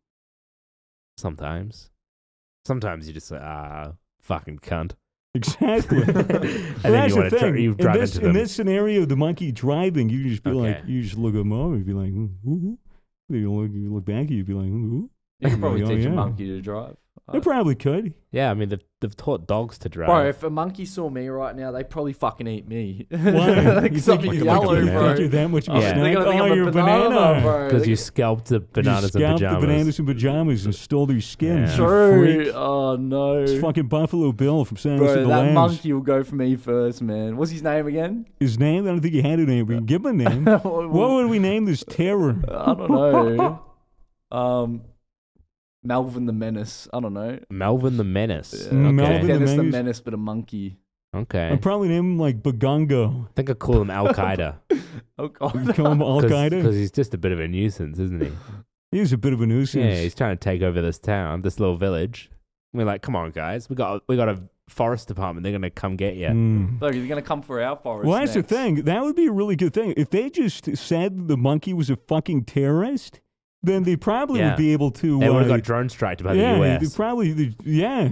Sometimes. Sometimes you just say, fucking cunt. Exactly. And Well, then that's you the want to thing. you drive into in them. this scenario, the monkey driving, you just be like, Okay. you just look at him over and be like, ooh. Then you look back, you'd be like, ooh. You could probably Oh, teach yeah. a monkey to drive. They probably could. Yeah, I mean, they've taught dogs to drive. Bro, if a monkey saw me right now, they'd probably fucking eat me. Why? Like You something think yellow, you bro. think you're that much of a Yeah. snack? They're gonna think Oh, I'm you're a a banana, banana. bro. Because you scalped the bananas you and scalped pajamas. the bananas and pajamas and stole their skin. Yeah. You True. freak. Oh no. It's fucking Buffalo Bill from Silence Bro, of the that Lambs. monkey will go for me first, man. What's his name again? His name? I don't think he had a name. We can give him a name. What would we name this terror? I don't know. Melvin the Menace. I don't know. Melvin the Menace. Yeah. Okay. Melvin the Dennis the Menace. Menace, but a monkey. Okay. I'd probably name him like Bagongo. I think I'd call him Al Qaeda. Oh god. You call him Al Qaeda? Because he's just a bit of a nuisance, isn't he? He's a bit of a nuisance. Yeah, he's trying to take over this town, this little village. We're like, come on, guys. We got a forest department. They're gonna come get you. Mm. Look, he's gonna come for our forest. Well, that's next. the thing. That would be a really good thing. If they just said the monkey was a fucking terrorist, then they probably Yeah. would be able to. They would have got drone striked by the They US. probably, yeah.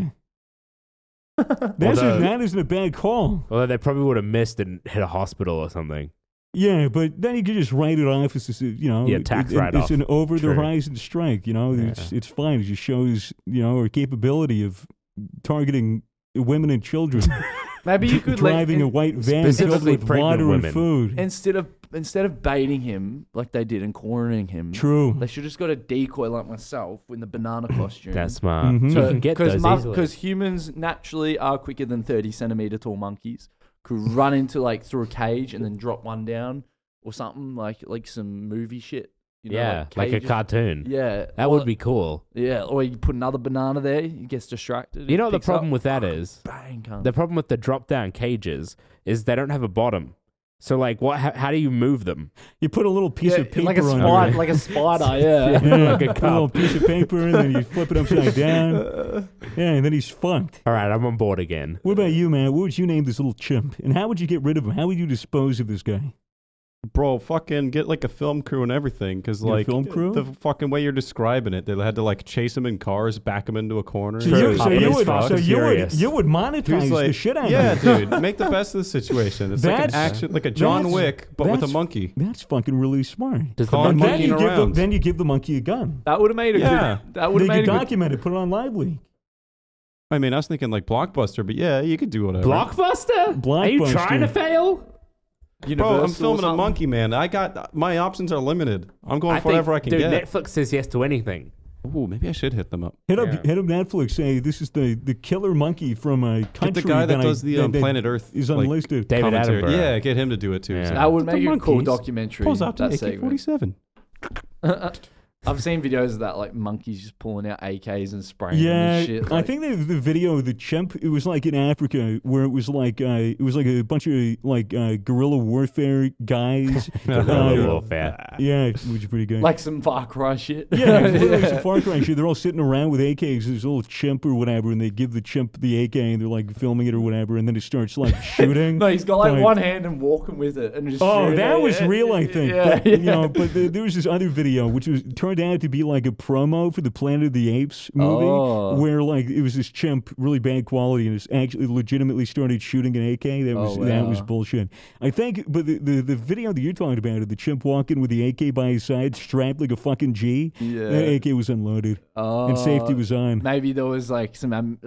Although- That isn't a bad call. Although they probably would have missed and hit a hospital or something. Yeah, but then you could just write it off as, Yeah, tax it's write-off. an over the True. horizon strike. It's fine. It just shows our capability of targeting women and children, Maybe you could driving a white van filled specifically with pregnant water women. and food. instead of baiting him like they did and cornering him. True. They should just got a decoy like myself in the banana costume. That's smart. Mhm. So you can get those easily. Because humans naturally are quicker than 30-centimeter tall monkeys. Could run into like through a cage and then drop one down or something like some movie shit. Yeah, like a cages. cartoon. Yeah, That would be cool. Yeah, or you put another banana there, he gets distracted. You know what the picks problem up, with that is? Bang, cunt. The problem with the drop-down cages is they don't have a bottom. So like, what? How do you move them? You put a little piece of paper like a on spider, it. like a spider. Yeah. Yeah, Like a put a little cup. piece of paper, and then you flip it upside down. Yeah, and then he's fucked. All right, I'm on board again. What about you, man? What would you name this little chimp? And how would you get rid of him? How would you dispose of this guy? Bro, fucking get like a film crew and everything, because Get a like film crew? the fucking way you're describing it, they had to like chase him in cars, back him into a corner. So True. you, so Up in you his would, Fast so and you would, Furious. you would He was monetize like, the shit out yeah, of him. dude, make the best of the situation. It's like an That's- action, like a John that's- Wick, but with a that's- monkey. That's fucking really smart. Does the Call him monkey? monkey. Then you give the monkey a gun. That would have made a Yeah. good. That would Then have you made a good. document it, put it on Lively. I mean, I was thinking like Blockbuster, but yeah, you could do whatever. Blockbuster? Are you Blockbuster. trying to fail? Bro, I'm Universal or filming a something. monkey, man. I got my options are limited. I'm going I for whatever I think, can dude, get. Netflix says yes to anything. Ooh, maybe I should hit them up. Hit up Yeah. Netflix. Say this is the killer monkey from a country. Get the guy that I- does the Planet Earth is like, unlisted. David commentary. Attenborough. Yeah, get him to do it too. Yeah. So. That would The make a cool monkeys documentary. Pulls out That the segment. AK-47. I've seen videos of that, like monkeys just pulling out AKs and spraying them Yeah, and shit. I Like, think the video of the chimp. It was like in Africa where it was like a bunch of like guerrilla warfare guys. Guerrilla Uh, warfare. Yeah, which is pretty good. like some Far Cry shit. yeah, it's like some Far Cry shit. They're all sitting around with AKs. There's a little chimp or whatever, and they give the chimp the AK, and they're like filming it or whatever, and then it starts like shooting. No, he's got like Like- one hand and walking with it, and just. Oh, shooting that it. was real, I think. Yeah, But, you know, but there was this other video which was turned out to be like a promo for the Planet of the Apes movie, Oh. where like it was this chimp, really bad quality, and it's actually legitimately started shooting an AK. That was Oh, that was wow. bullshit. I think, but the video that you're talking about, of the chimp walking with the AK by his side, strapped like a fucking G, Yeah. that AK was unloaded and safety was on. Maybe there was like some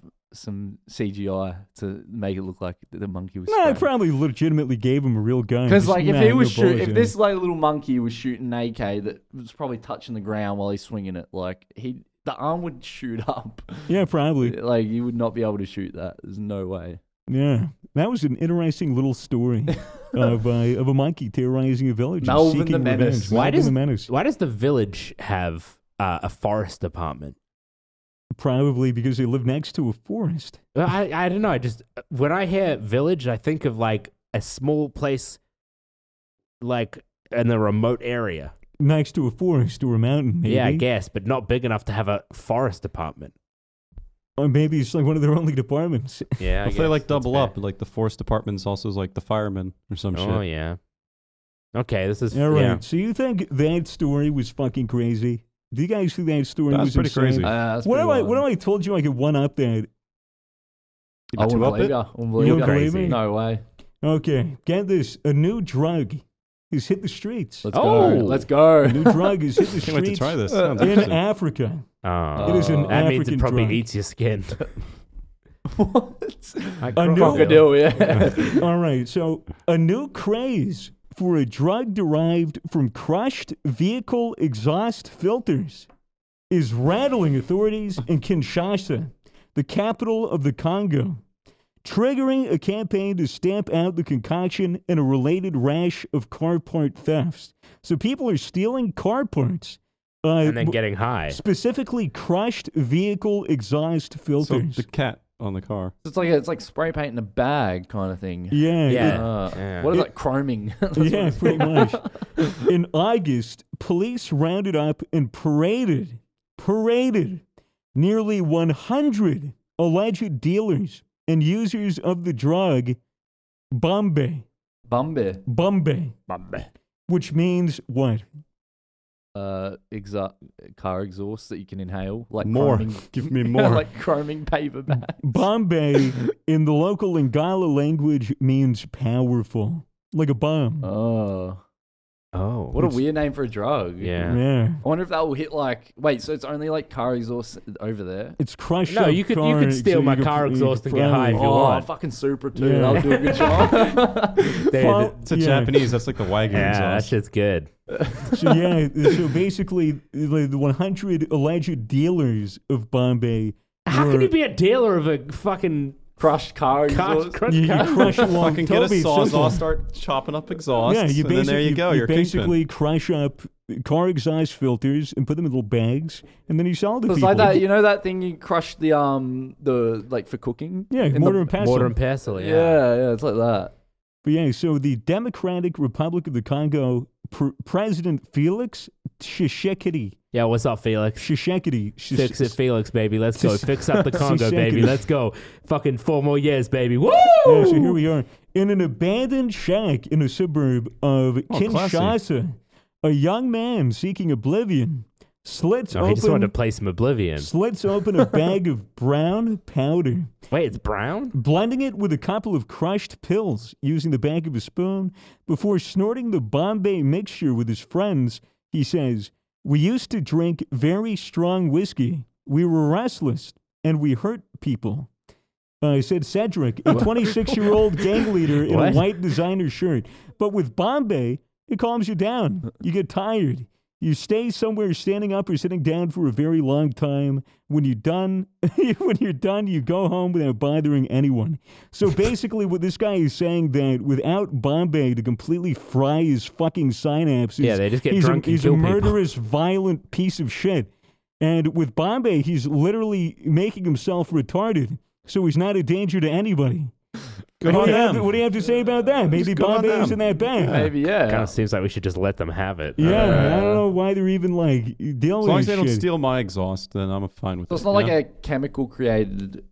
CGI to make it look like the monkey was. No, I probably legitimately gave him a real gun. Because Just, like if nah, he was no bullets if in this it. like little monkey was shooting an AK that was probably touching the ground while he's swinging it, like the arm would shoot up. Yeah, probably. Like you would not be able to shoot that. There's no way. Yeah, that was an interesting little story of a monkey terrorizing a village. and Melvin the seeking Menace. revenge. Why Melvin does- the Menace? Why does the village have a forest department? Probably because they live next to a forest. Well, I don't know. I just when I hear village, I think of like a small place, like in a remote area. Next to a forest or a mountain, maybe. Yeah, I guess, but not big enough to have a forest department. Or maybe it's like one of their only departments. Yeah, If they like double up, like the forest department's also like the firemen or some Oh shit. yeah. Okay, this is All right. yeah. So you think that story was fucking crazy? Do you guys think that story That's was pretty insane? crazy. That's What pretty if wild. I told you I could one up that? I Two wouldn't up believe it? you. I wouldn't You believe don't you. believe Crazy. me? No way. Okay, get this. A new drug has hit the streets. Let's Oh. go. Let's go. A new drug has hit the Can't wait to streets try this. Sounds in interesting. Africa. Oh, It is an that means African it probably drug. eats your skin. What? Like A new- Crocodile, yeah. All right, so a new craze for a drug derived from crushed vehicle exhaust filters is rattling authorities in Kinshasa, the capital of the Congo, triggering a campaign to stamp out the concoction and a related rash of car part thefts. So people are stealing car parts. and then getting high. Specifically crushed vehicle exhaust So filters. the cat on the car. It's like spray paint in a bag kind of thing. yeah, Yeah. Yeah. What is that? Chroming. That's what Yeah, it's- pretty much. In August, police rounded up and paraded nearly 100 alleged dealers and users of the drug Bombay, Bumbe. which means what? Car exhaust that you can inhale. Like More. chroming- Give me more. like chroming paper bags. Bombay in the local Lingala language means powerful, like a bomb. Oh. Oh, What a weird name for a drug. yeah. Yeah. I wonder if that will hit like. Wait, so it's only like car exhaust over there? It's crushed No, up you could car, steal so my you car could- exhaust and get probably- high if you Oh, want. fucking super too. Yeah. That'll do a good job. They- Well, It's a yeah. Japanese. That's like the Wagyu yeah, that exhaust. shit's good. So yeah, so basically, the 100 alleged dealers of Bombay. How were, can you be a dealer of a fucking Crushed car car? exhaust. You crush it long. Fucking get a Toby, it's simple. sawzall, start chopping up exhaust, Yeah, you and then there you go. You're basically crush up car exhaust filters and put them in little bags, and then you sell them to It's people. like that, you know that thing you crush the like for cooking? Yeah, In mortar the- and pestle. mortar and pestle? Yeah, yeah, it's like that. But yeah, so the Democratic Republic of the Congo, President Felix Tshisekedi. Yeah, what's up, Felix? Tshisekedi. Fix it, Felix, baby. Let's go. Fix up the Congo, Tshisekedi. baby. Let's go. Fucking 4 more years, baby. Woo! Yeah, so here we are. In an abandoned shack in a suburb of classy. Kinshasa, a young man seeking oblivion slits No, he just wanted to open play some Oblivion. a bag of brown powder, Wait, it's brown? blending it with a couple of crushed pills using the back of a spoon before snorting the Bombay mixture with his friends. He says, "We used to drink very strong whiskey. We were restless and we hurt people." Said Cedric, a 26-year-old gang leader in a What? white designer shirt. But with Bombay, it calms you down. You get tired. You stay somewhere standing up or sitting down for a very long time. When you're done, you go home without bothering anyone. So basically what this guy is saying that without Bombay to completely fry his fucking synapses, Yeah, they just get he's drunk and he's a kill people. murderous, violent piece of shit. And with Bombay, he's literally making himself retarded. So he's not a danger to anybody. Good on them. What do you have to say about that? Maybe good on Bombay them. isn't that bad. Maybe, yeah. Kind of seems like we should just let them have it. Yeah, I don't know why they're even like dealing As long with as they don't shit. steal my exhaust, then I'm fine with So it. it's not like a chemical created.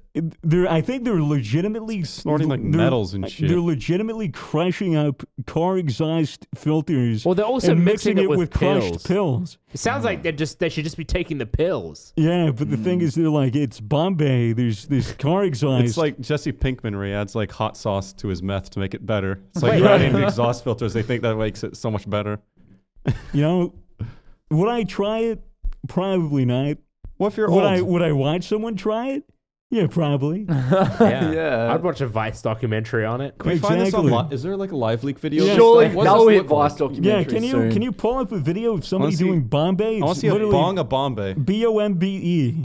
I think they're legitimately Snorting like they're- metals and shit. They're legitimately crushing up car exhaust filters. Well, they're also and mixing it with crushed pills. It sounds like they should just be taking the pills. Yeah, but the thing is, they're like, it's Bombay. There's car exhaust. It's like Jesse Pinkman where he adds like hot sauce to his meth to make it better. It's like Wait. adding the exhaust filters. They think that makes it so much better. you know, would I try it? Probably not. What if you're Would old? would I watch someone try it? Yeah, probably. Yeah. Yeah. I'd watch a Vice documentary on it. Can we find this on Exactly. Is there like a live leak video? Yeah. of this Surely thing? What that does will this hit look like? Vice Yeah, documentary can you pull up a video of somebody see- doing Bombay? I want It's to see a literally bong of Bombay. Bombe.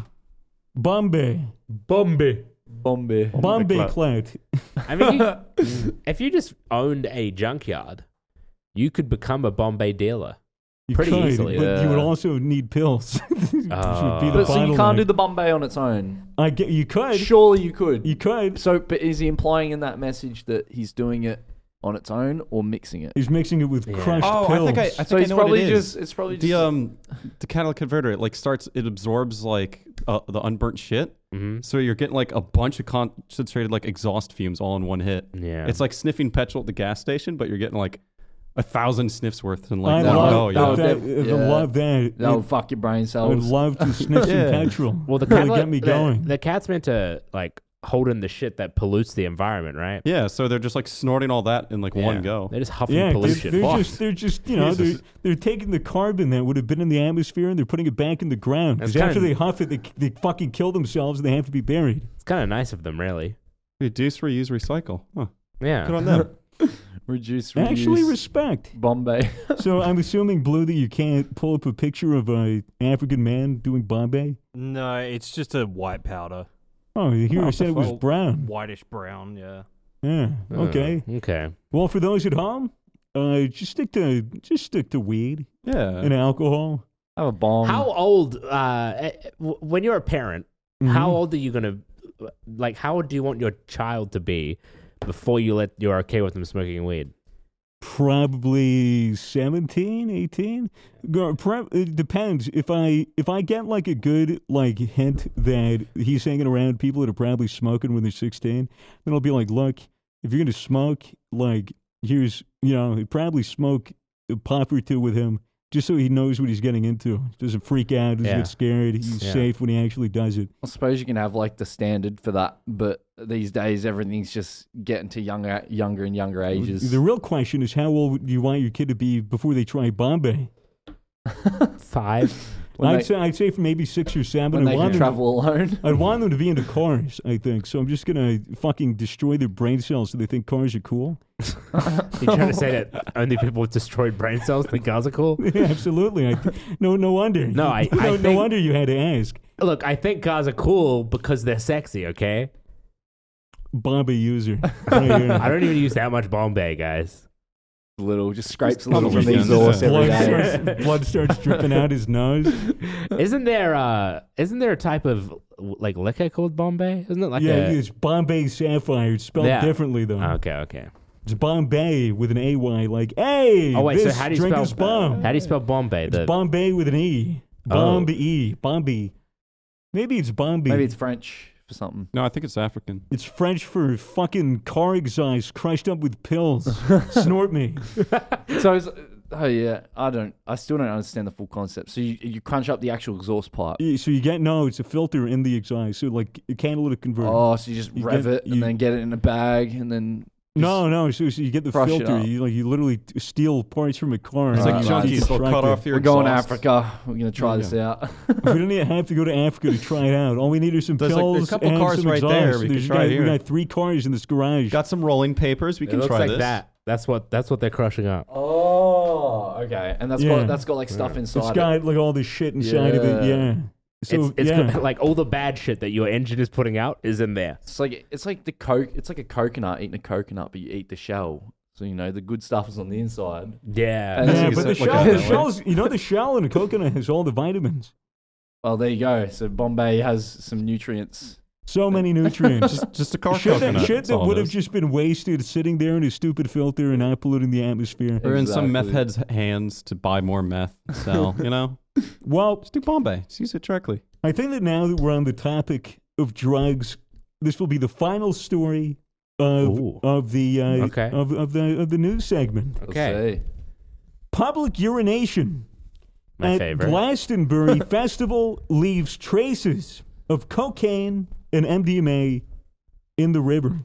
Bombay. Bombay. Bombay. Bombay clout. clout. I mean, if you just owned a junkyard, you could become a Bombay dealer. You Pretty could, easily. but you would Yeah. also need pills. Which would be the But so you can't do bottleneck. the Bombay on its own. You could. Surely you could. You could. So, but is he implying in that message that he's doing it on its own or mixing it? He's mixing it with Yeah. crushed Oh, pills. I think So I he's know what probably it is. just. It's probably The just. the catalytic converter, it absorbs like the unburnt shit. Mm-hmm. So you're getting like a bunch of concentrated like exhaust fumes all in one hit. Yeah. It's like sniffing petrol at the gas station, but you're getting like 1,000 sniffs worth in I like that one love go. would- Yeah. that that. would- I yeah. love that. That'll fuck your brain I would cells. love to sniff some Yeah. petrol. Well, the That'll cat get me going. The cat's meant to like hold in the shit that pollutes the environment, right? Yeah, so they're just like snorting all that in like Yeah. one go. They're just huffing Yeah, pollution. they're just you know Jesus. they're taking the carbon that would have been in the atmosphere and they're putting it back in the ground. That's Because after kinda- they huff it, they fucking kill themselves and they have to be buried. It's kind of nice of them, really. Reduce, reuse, recycle. Huh. Yeah. Good on them. Reduce. Actually, reduce, respect. Bombay. So I'm assuming, Blue, that you can't pull up a picture of a African man doing Bombay. No, it's just a white powder. Oh, here I said it was Well, brown. Whitish brown, yeah. Yeah. Okay. Okay. Well, for those at home, just stick to weed Yeah. and alcohol. Have a bomb. How old? When you're a parent, how Mhm. old are you gonna? Like, how old do you want your child to be before you're okay with them smoking weed? Probably 17, 18. It depends. If I get like a good like hint that he's hanging around people that are probably smoking when they're 16, then I'll be like, look, if you're gonna smoke, like here's probably smoke a puff or two with him just so he knows what he's getting into. Doesn't freak out, doesn't Yeah. get scared. He's Yeah. safe when he actually does it. I suppose you can have like the standard for that, but these days everything's just getting to younger and younger ages. The real question is, how old do you want your kid to be before they try Bombay? 5. When I'd say for maybe 6 or 7. when they I want can them travel alone. I'd want them to be into cars, I think. So I'm just going to fucking destroy their brain cells so they think cars are cool. You're trying to say that only people with destroyed brain cells think cars are cool? Yeah, absolutely. No wonder. No, I no think- wonder you had to ask. Look, I think cars are cool because they're sexy. Okay. Bombay user. Right here. I don't even use that much Bombay, guys. Little, just scrapes a on little the from the weekends, exhaust yeah. every blood, day. blood starts dripping out his nose. Isn't there a type of like liquor called Bombay? Isn't it like Yeah, a? it's Bombay Sapphire. It's spelled Yeah. differently, though. Okay. It's Bombay with an AY. Like, hey, Oh wait, this so how do you drink spell is bomb. How do you spell Bombay? It's Bombay with an E. Bombay. Bombay. Maybe it's Bombay. Maybe it's French for something. No, I think it's African. It's French for fucking car exhaust crushed up with pills. Snort me. So it's, oh yeah, I still don't understand the full concept. So you crunch up the actual exhaust pipe. So you get, no, it's a filter in the exhaust. So like a catalytic converter. Oh, so you just You rev get- it and you- then get it in a bag and then. No. So you get the Brush it filter. up. You literally steal parts from a car. It's and like Right, junkies. right. They'll cut off your We're going to exhaust. Africa. We're gonna try Yeah. this out. We don't even have to go to Africa to try it out. All we need are some There's like- pills there's a couple and cars some right exhaust. there. We can There's try it we here. got 3 cars in this garage. Got some rolling papers. We It can looks try like this. that. That's what they're crushing up. Oh, okay. And Yeah. that's got like stuff inside. It's got like all this shit inside of it. Yeah. Yeah. So It's yeah. like all the bad shit that your engine is putting out is in there. It's like the coke. It's like a coconut eating a coconut, but you eat the shell. So you know the good stuff is on the inside. Yeah. And Yeah, it's but the like shell, a- the shell's, the shell in a coconut has all the vitamins. Well, there you go. So Bombay has some nutrients. So many nutrients. Just a car Shit coconut. that That's all it would have is. just been wasted sitting there in a stupid filter and not polluting the atmosphere. Or in some meth Exactly. head's hands to buy more meth and sell, you know? Well, Just do Bombay. Just use it directly. I think that now that we're on the topic of drugs, this will be the final story Ooh. of the Okay. of the news segment. Okay. Let's see. Public urination My at favorite. Glastonbury Festival leaves traces of cocaine and MDMA in the river.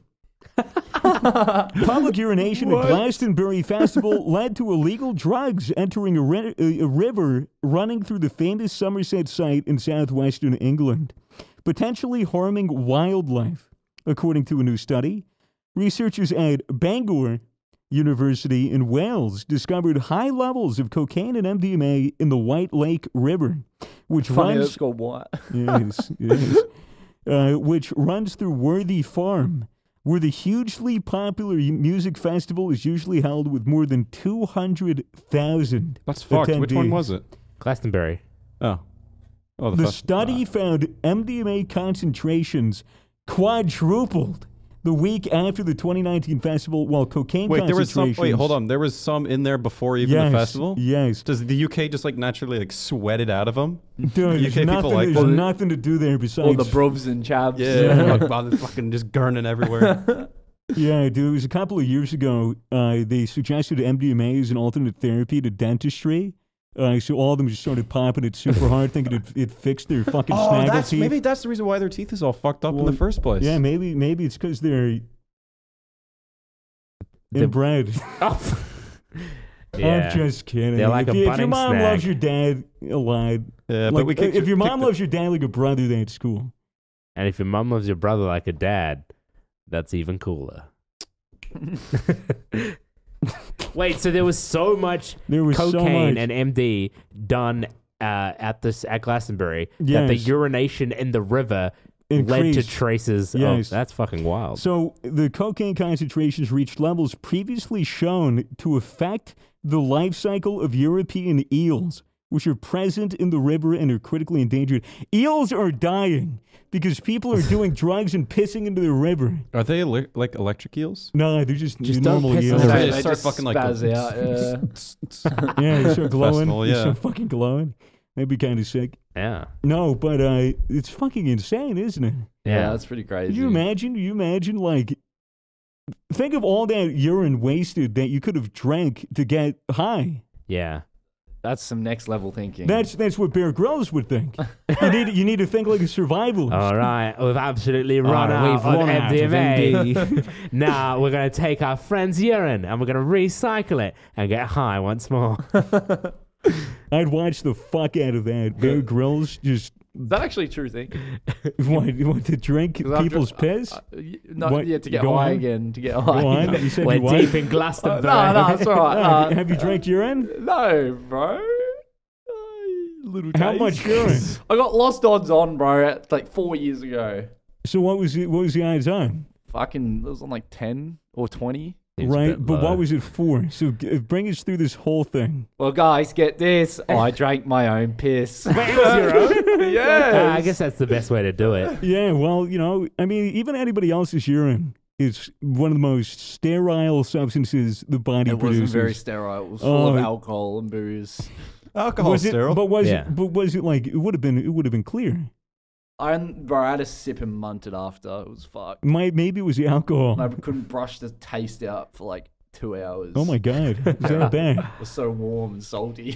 Public urination at Glastonbury Festival led to illegal drugs entering a river running through the famous Somerset site in southwestern England, potentially harming wildlife, according to a new study. Researchers at Bangor University in Wales discovered high levels of cocaine and MDMA in the White Lake River, which Funny runs that's called what? Yes, it is. Which runs through Worthy Farm, where the hugely popular music festival is usually held with more than 200,000 That's fucked. Which one attendees. was it? Glastonbury. Oh. Oh, The fest- study found MDMA concentrations quadrupled the week after the 2019 festival, while cocaine Wait, there was some. concentrations... Wait, hold on. There was some in there before even Yes, the festival. yes. Does the UK just like naturally like sweat it out of them? Dude, there's UK people nothing, like there's that. nothing to do there besides... All the bruvs and chavs. Yeah, like, they're fucking just gurning everywhere. Yeah, dude, it was a couple of years ago. They suggested MDMA as an alternate therapy to dentistry. So all of them just started popping it super hard, thinking it fixed their fucking snaggle teeth. maybe that's the reason why their teeth is all fucked up in Well, the first place. Yeah, maybe it's because they're inbred. Oh. I'm Yeah. just kidding. They're like if, a if your budding mom snag. loves your dad, you lied. Yeah, Like, but we kicked if your mom kicked loves your dad like a brother, then it's cool. And if your mom loves your brother like a dad, that's even cooler. Wait, so there was so much There was so cocaine much. and MD done at Glastonbury that the Yes. urination in the river led to Increased. traces. Yes. Oh, that's fucking wild. So the cocaine concentrations reached levels previously shown to affect the life cycle of European eels, which are present in the river and are critically endangered. Eels are dying because people are doing drugs and pissing into the river. Are they like electric eels? No, they're just Just normal don't piss eels. in the They river. start fucking like spaz out. Yeah. Yeah, they start glowing. Festival, They yeah. start fucking glowing. That'd be kind of sick. yeah. No, but it's fucking insane, isn't it? Yeah, that's pretty crazy. Could you imagine? Like, think of all that urine wasted that you could have drank to get high. Yeah. That's some next level thinking. That's what Bear Grylls would think. You need to think like a survivalist. All right, we've absolutely run right, out we've of run out of MDMA. Now we're going to take our friend's urine and we're going to recycle it and get high once more. I'd watch the fuck out of that. Bear Grylls just Is that actually a true thing? want to drink 'Cause after- people's piss. Not What? to get Go high on. again. To get Go high. on. You said We're you what? deep in Glastonbury. No, it's all right. Have you drank urine? No, bro. Little How taste. much urine? I got lost odds on, bro, like 4 years ago. So what was the odds on? Fucking, it was on like 10 or 20. Seems a Right, bit but low. what was it for? So bring us through this whole thing. Well, guys, get this. I drank my own piss. I yeah. guess that's the best way to do it. Yeah, well, I mean, even anybody else's urine it's one of the most sterile substances the body It produces. wasn't very sterile. It was full of alcohol and booze. Alcohol Was it? sterile. But was it like it would have been clear? I had a sip and munted after. It was fucked. Maybe it was the alcohol. I couldn't brush the taste out for like 2 hours. Oh my god, is that bad? It was so warm and salty.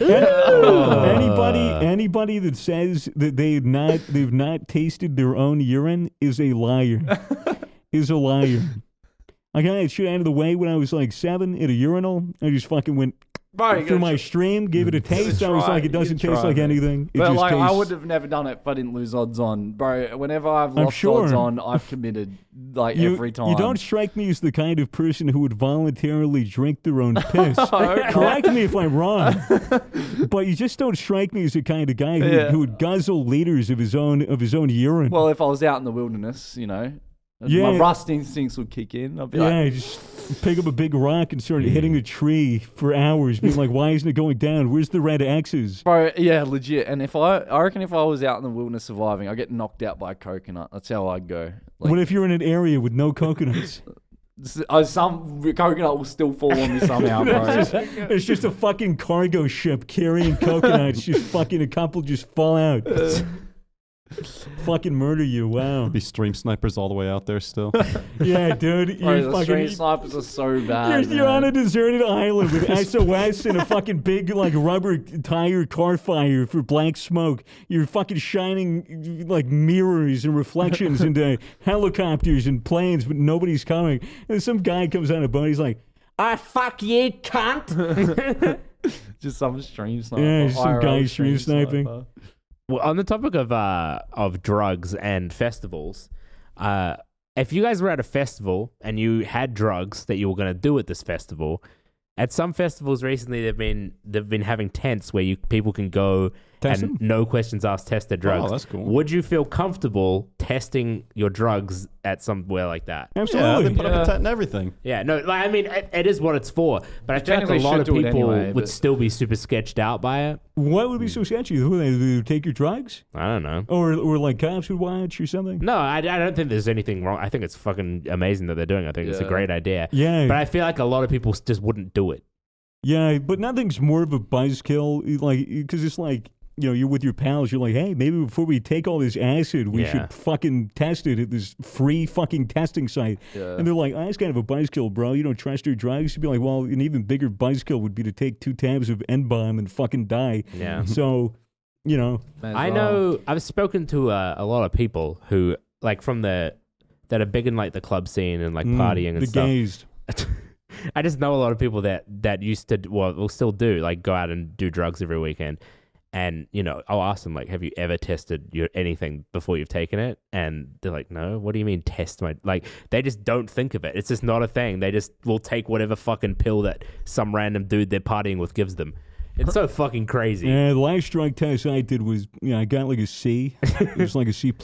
Anybody that says that they've not tasted their own urine is a liar. Is a liar. I got that shit out of the way when I was like 7 at a urinal. I just fucking went through my stream, gave it a taste. I was like, it doesn't taste like anything. It But just like, I tastes- would have never done it if I didn't lose odds on, bro. Whenever I've lost sure. odds on, I've committed like every time. You don't strike me as the kind of person who would voluntarily drink their own piss. Correct me if I'm wrong, but you just don't strike me as the kind of guy who would guzzle liters of his own urine. Well, if I was out in the wilderness, you know, Yeah. my rust instincts would kick in. I'd be like, just pick up a big rock and start hitting a tree for hours, being like, "Why isn't it going down? Where's the red X's?" bro, yeah, legit. And I reckon if I was out in the wilderness surviving, I'd get knocked out by a coconut. That's how I'd go. Like, What if you're in an area with no coconuts? some coconut will still fall on me somehow, bro. It's just a fucking cargo ship carrying coconuts. Just fucking a couple just fall out. Fucking murder you. Wow. Be stream snipers all the way out there still. Yeah, dude. Bro, You're the fucking. street snipers are so bad. You're on a man. deserted island with SOS and a fucking big like rubber tire car fire for black smoke. You're fucking shining like mirrors and reflections into helicopters and planes, but nobody's coming. And some guy comes on a boat. He's like, "I fuck you, cunt." Just some stream sniper. Yeah, just some IRL guy stream sniping. sniper. Well, on the topic of drugs and festivals, if you guys were at a festival and you had drugs that you were going to do at this festival, at some festivals recently they've been having tents where people can go Test and them? no questions asked test their drugs. Oh, that's cool. Would you feel comfortable testing your drugs at somewhere like that? Yeah, Absolutely. they put up a tent and everything. Yeah, no, like, I mean, it is what it's for, but I feel like a technically lot of should do it people anyway, would but- still be super sketched out by it. What would be so sketchy? Who they take your drugs, I don't know. or like cops would watch or something? No, I don't think there's anything wrong. I think it's fucking amazing that they're doing it. I think it's a Yeah. great idea. Yeah, But I feel like a lot of people just wouldn't do it. yeah, but nothing's more of a buzzkill, like because it's like. You know, you're with your pals. You're like, hey, maybe before we take all this acid, we Yeah. should fucking test it at this free fucking testing site. Yeah. And they're like, that's kind of a buzzkill, bro. You don't trust your drugs. You'd be like, well, an even bigger buzzkill would be to take 2 tabs of N-bomb and fucking die. Yeah. So, you know, I know I've spoken to a lot of people who, like, that are big in, like, the club scene and, like, partying and the stuff. gazed. I just know a lot of people that used to, well, will still do, like, go out and do drugs every weekend. And, you know, I'll ask them, like, have you ever tested anything before you've taken it? And they're like, no, what do you mean test my... Like, they just don't think of it. It's just not a thing. They just will take whatever fucking pill that some random dude they're partying with gives them. It's so fucking crazy. Yeah, the last drug test I did was, I got like a C. It was like a C+.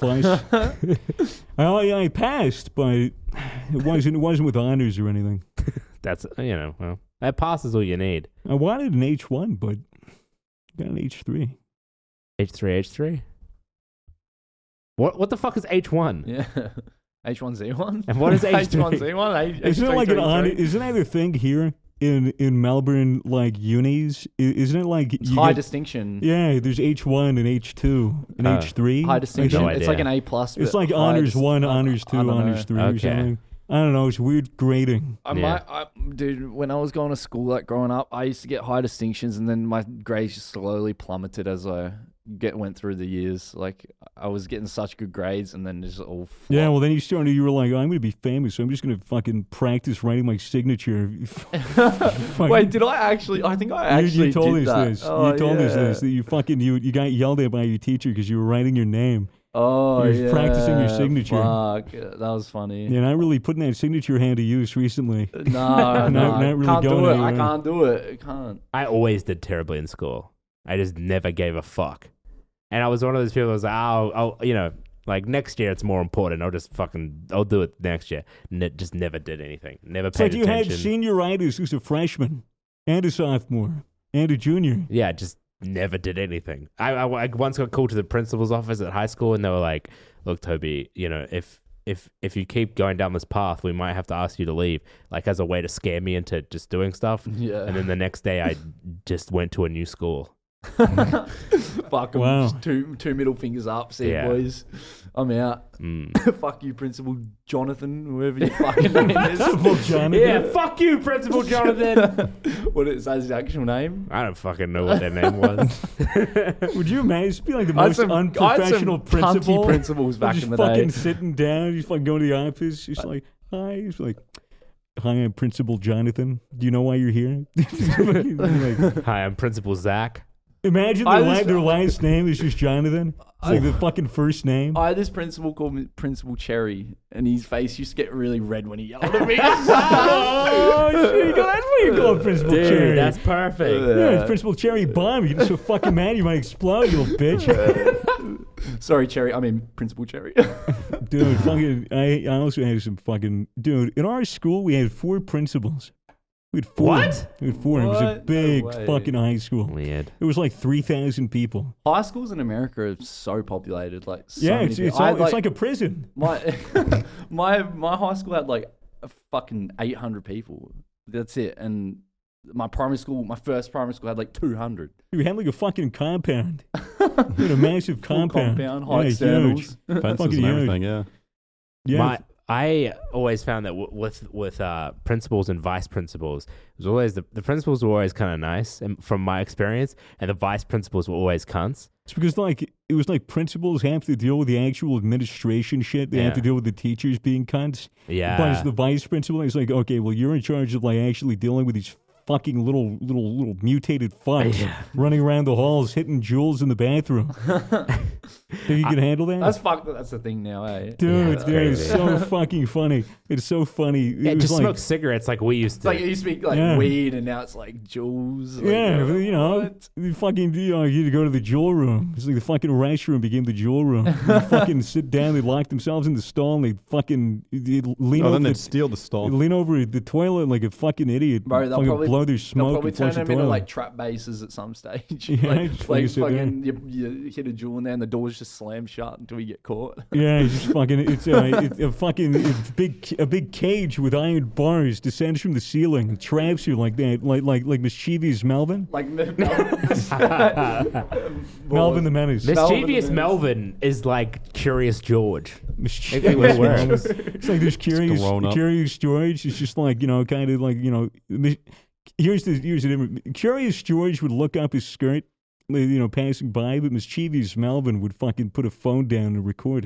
I passed, but it wasn't with honors or anything. That's, well, that passes all you need. I wanted an H1, but got an H3. H3. What the fuck is H1? Yeah. H1Z1? And what is H3? H1Z1? Isn't it like an honor? Isn't that a thing here in Melbourne, like unis? Isn't it like It's you high get- distinction. Yeah, there's H1 and H2 and H3. High distinction. No It's idea. like an A plus. It's but like high honors dis- 1, I honors 2, don't know. honors 3 or Okay. something. I don't know. It's weird grading. Dude, when I was going to school, like growing up, I used to get high distinctions, and then my grades just slowly plummeted as I went through the years. Like I was getting such good grades, and then just all. Flopped. Yeah, well, then you were like, oh, I'm going to be famous, so I'm just going to fucking practice writing my signature. Wait, did I actually? I think I actually you told did us that. this. Oh, you told us yeah. this that you fucking you got yelled at by your teacher because you were writing your name. Oh, You're yeah. practicing your signature. Fuck, that was funny. Yeah, not really putting that signature hand to use recently. No, not really can't going do it. I anywhere. can't do it. I can't. I always did terribly in school. I just never gave a fuck. And I was one of those people that was like, I'll like next year it's more important. I'll do it next year. Just never did anything. Never It's paid like you attention. had senioritis as a freshman and a sophomore and a junior. Yeah, just never did anything. I once got called to the principal's office at high school and they were like, look, Toby, if if you keep going down this path, we might have to ask you to leave, like as a way to scare me into just doing stuff. Yeah. And then the next day, I just went to a new school. Fuck 'em. Wow. Just two middle fingers up. See, Yeah. boys, I'm out. Mm. Fuck you, Principal Jonathan, whoever your fucking name is. Principal Jonathan. Yeah, fuck you, Principal Jonathan. What is that his actual name? I don't fucking know what their name was. Would you imagine? It'd be like the I had most some- unprofessional I had some cunty principal. principals back just in the fucking day. sitting down, just fucking going to the office, just like, hi. He's like, hi, I'm Principal Jonathan. Do you know why you're here? Like, Hi, I'm Principal Zach. imagine their last name is just Jonathan. It's like the fucking first name. I had this principal called me Principal Cherry, and his face used to get really red when he yelled at me. Oh, shit, that's what you call Principal Dude, Cherry. that's perfect. Yeah, it's Principal Cherry Bomb. You get so fucking mad you might explode, you little bitch. Sorry, Cherry. I mean Principal Cherry. Dude, fucking, I also had some fucking, dude, in our school we had 4 principals. We had 4. What? We had 4. It was a What? No big way. fucking high school. Weird. It was like 3,000 people. High schools in America are so populated. Like, so Yeah, many it's people. I had, it's like a prison. my my high school had like a fucking 800 people. That's it. And my first primary school had like 200. We had like a fucking compound. We had a massive Full compound. high Yeah, externals. Fences Fucking and huge. everything, yeah. Yeah. I always found that with principals and vice principals, it was always the principals were always kind of nice, and from my experience, and the vice principals were always cunts. It's because like it was like principals have to deal with the actual administration shit. They have Yeah. to deal with the teachers being cunts. Yeah. But as the vice principal, he's like, okay, well, you're in charge of like actually dealing with these fucking little mutated fucks Yeah. running around the halls hitting jewels in the bathroom. Think you can handle that? That's fucked. That's the thing now, eh? Dude, it's dude, it's crazy. so fucking funny. It's so funny. Yeah, It was just like, smoke cigarettes like we used It's to. like it used to be like Yeah. weed, and now it's like jewels. Like, yeah, but, you know, what? you fucking, you had to go to the jewel room. It's like the fucking restroom became the jewel room. They'd fucking sit down, they'd lock themselves in the stall, and they'd fucking they'd lean Oh, over then the, they'd steal the they'd stall. lean over the toilet like a fucking idiot. Bro, and they'll fucking probably- blow their They'll smoke probably and flush turn the them into toilet. like trap bases at some stage. Yeah, like just like you said, fucking, you hit a jewel in there, and the doors just slam shut until you get caught. Yeah, it's just fucking. It's a fucking a big cage with iron bars descends from the ceiling and traps you like that, like mischievous Melvin. Like Melvin the Menace. Mischievous Melvin. Melvin is like Curious George. Mischievous Maybe it Melvin. works. It's like there's grown up. Curious George. It's just like kind of like Here's the difference. Curious George would look up his skirt, passing by, but mischievous Melvin would fucking put a phone down and record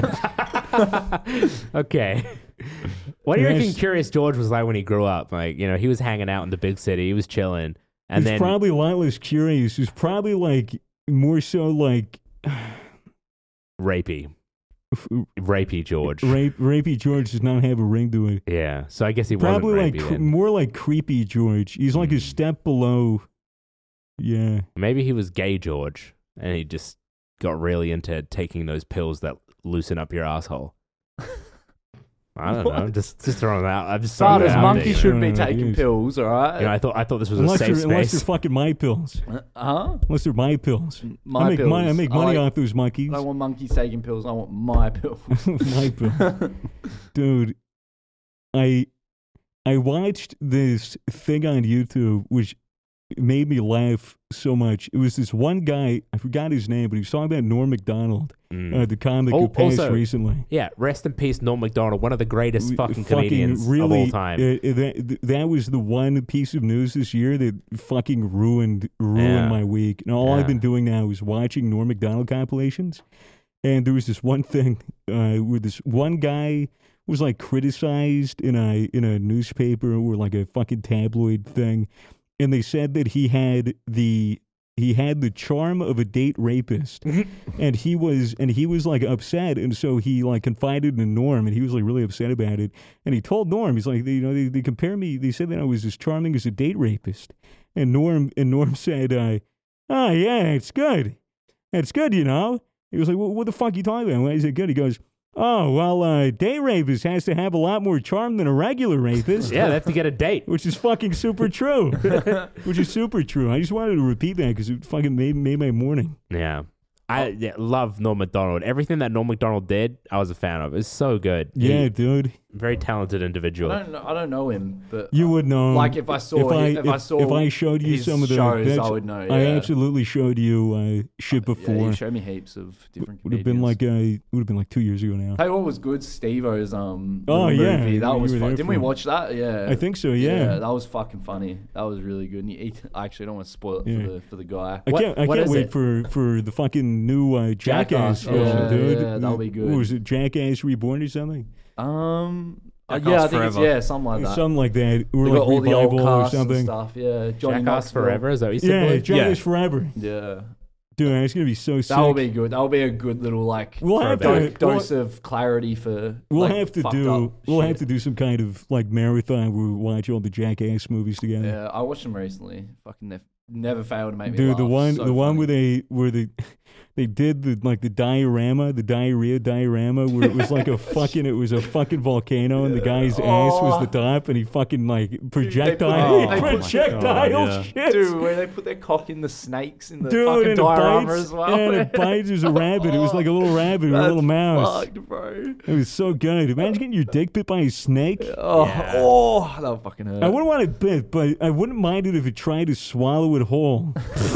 it. Okay. What do you reckon Yes. Curious George was like when he grew up? Like, he was hanging out in the big city. He was chilling. And He's then probably a lot less curious. He's probably like more so like rapey. Rapey George. rapey George does not have a ring to it. Yeah. So I guess he Probably wasn't like rapey then. more like creepy George. He's like a step below. Yeah. Maybe he was gay George and he just got really into taking those pills that loosen up your asshole. I don't know. Just throwing it out. I'm just throwing it Sardis out monkeys there. should be Yeah, taking yes. pills, all right? I thought this was a Unless safe they're space. fucking my pills. Huh? Unless they're my pills. My I make pills. money. I make money like- off those monkeys. I don't want monkeys taking pills. I want my pills. My pill. Dude, I watched this thing on YouTube which made me laugh so much. It was this one guy, I forgot his name, but he was talking about Norm Macdonald, the comic who passed also, recently. Yeah, rest in peace, Norm Macdonald, one of the greatest fucking comedians of all time. That was the one piece of news this year that fucking ruined Yeah. my week. And all Yeah. I've been doing now is watching Norm Macdonald compilations. And there was this one thing where this one guy was like criticized in a newspaper or like a fucking tabloid thing, and they said that he had the charm of a date rapist, and he was like upset, and so he like confided in Norm, and he was like really upset about it, and he told Norm, he's like, they compare me, they said that I was as charming as a date rapist, and Norm said, yeah, it's good, He was like, well, what the fuck are you talking about? Why is it good? He goes, oh, well, date rapist has to have a lot more charm than a regular rapist. Yeah, they have to get a date. Which is fucking super true. Which is super true. I just wanted to repeat that because it fucking made my morning. Yeah. I love Norm Macdonald. Everything that Norm Macdonald did, I was a fan of. It's so good. Yeah, dude. Very talented individual. I don't know him, but You would know. like if I saw if I showed you his some of the shows, I would know. Yeah. I absolutely showed you shit before. Yeah, you showed me heaps of different. Would have been like 2 years ago now. Tell you what was good, Steve-O's yeah, movie. That you was were fun. there Didn't for we it. watch that? Yeah. I think so. Yeah. that was fucking funny. That was really good. And I actually don't want to spoil it Yeah. for the guy. I can't what is wait it? for the fucking new Jackass film, yeah, dude. yeah, that'll be good. What was it, Jackass Reborn or something? Jackass Yeah, I think it's Forever. something like that. Something like that. Or They like got all the old Revival or casts and something. stuff. Yeah, Johnny Jackass Knoxville. Forever, is that what you said? Yeah, Billy? Jackass Yeah. Forever. Yeah, Dude, it's gonna be so sick. that'll be good. That'll be a good little like We'll have to- dose of clarity for. We'll like, have to fucked do. up We'll shit. have to do some kind of like marathon where we watch all the Jackass movies together. Yeah, I watched them recently. Fucking never failed to make me Dude, laugh. the one So where funny. they did the diarrhea diorama where it was like a fucking volcano and the guy's ass was the top and he fucking like projectile they put- projectile shit. Dude, where they put their cock in the snakes in the Dude, fucking and it diorama bites, as well. and it bites as a rabbit. It was like a little rabbit or a little mouse. Fucked, bro. It was so good. Imagine getting your dick bit by a snake. Oh, that would fucking hurt. I wouldn't want it bit, but I wouldn't mind it if it tried to swallow it whole.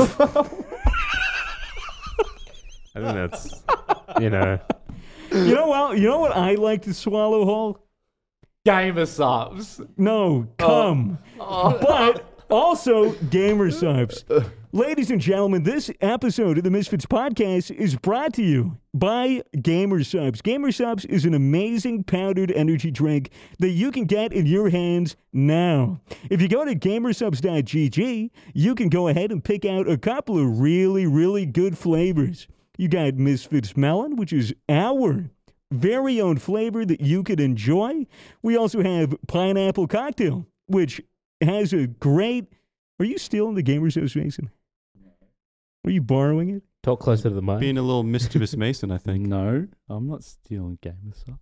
I think that's, you know. You know what I like to swallow whole? Game of subs. No, cum. But also gamer subs. Ladies and gentlemen, this episode of the Misfits Podcast is brought to you by Gamer Subs. Gamer Subs is an amazing powdered energy drink that you can get in your hands now. If you go to gamersubs.gg, you can go ahead and pick out a couple of really, really good flavors. You got Misfits Melon, which is our very own flavor that you could enjoy. We also have Pineapple Cocktail, which has a great... Are you stealing the Gamer Subs, Mason? Are you borrowing it? Talk closer to the mic. Being a little mischievous Mason, I think. No, I'm not stealing game of subs.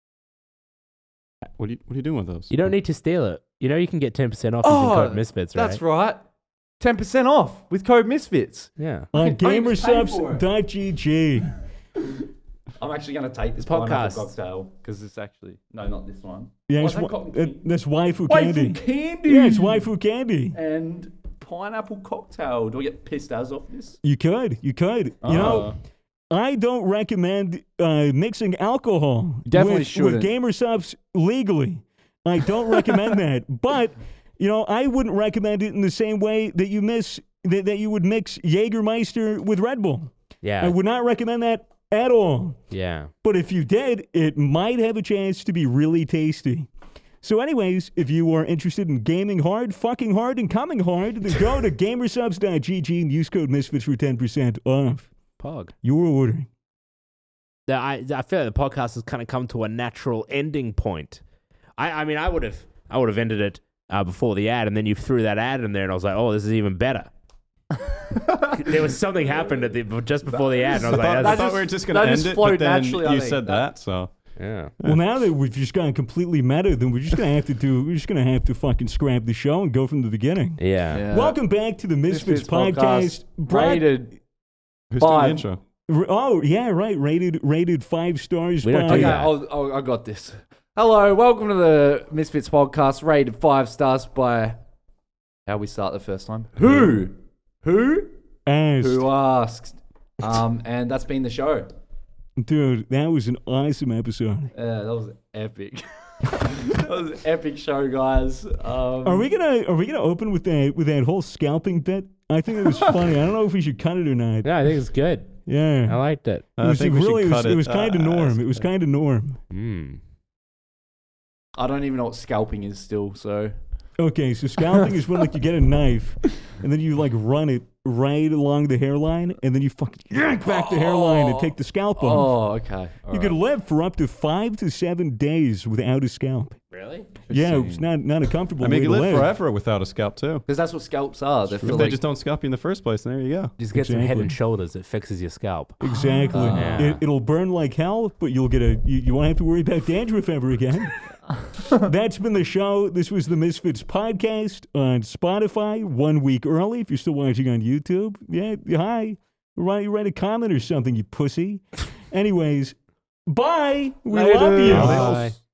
What are you doing with those? You don't need to steal it. You know you can get 10% off using code Misfits, right? That's right. 10% off with code Misfits. Yeah. On I can pay for it. gamersubs.gg. I'm actually going to take this Podcast. pineapple cocktail because it's actually... No, not this one. Yeah, What's it's that called? that's waifu candy. Waifu candy. Yeah, it's waifu candy. And pineapple cocktail. Do I get pissed as off this? You could. You know, I don't recommend mixing alcohol Definitely with shouldn't. Gamer Subs legally. I don't recommend that. But, you know, I wouldn't recommend it in the same way that you that you would mix Jägermeister with Red Bull. Yeah. I would not recommend that at all. Yeah. But if you did, it might have a chance to be really tasty. So anyways, if you are interested in gaming hard, fucking hard, and coming hard, then go to gamersubs.gg and use code Misfits for 10% off Pog. your order. I feel like the podcast has kind of come to a natural ending point. I mean, I would have ended it before the ad, and then you threw that ad in there, and I was like, oh, this is even better. There was something happened just before the ad, and I was like, I that's, thought we were just going that to end just it, flowed but then naturally, I you think. said that, so... yeah. Well, now that we've just gone completely meta, then we're just gonna have to fucking scrap the show and go from the beginning. Yeah. Welcome back to the Misfits podcast. Rated. Who's doing the Five. intro? Oh yeah, right. Rated 5 stars. We don't by, do Okay, that. I got this. Hello, welcome to the Misfits podcast, rated 5 stars by... How we start the first time? Who Asked. asked? And that's been the show. Dude, that was an awesome episode. Yeah, that was epic. That was an epic show, guys. Are we gonna open with that whole scalping bit? I think it was funny. I don't know if we should cut it or not. Yeah, I think it's good. Yeah, I liked it. It was I think we should really cut it was kind of norm. that's- It was kind of norm. I don't even know what scalping is still, so... Okay, so scalping is when like you get a knife and then you like run it right along the hairline and then you fucking yank back the hairline and take the scalp off. Oh, okay. You could live for up to 5 to 7 days without a scalp. Really? Yeah, it's not a comfortable I mean, way you to live live. forever without a scalp, too. Because that's what scalps are. They're If for they like... just don't scalp you in the first place, there you go. Just get some head Exactly. and shoulders. It fixes your scalp. Exactly. Yeah. It'll burn like hell, but you'll get you won't have to worry about dandruff ever again. That's been the show. This was the Misfits podcast on Spotify 1 week early. If you're still watching on YouTube, yeah, hi. Write a comment or something, you pussy. Anyways, bye. We Later. love you. Bye.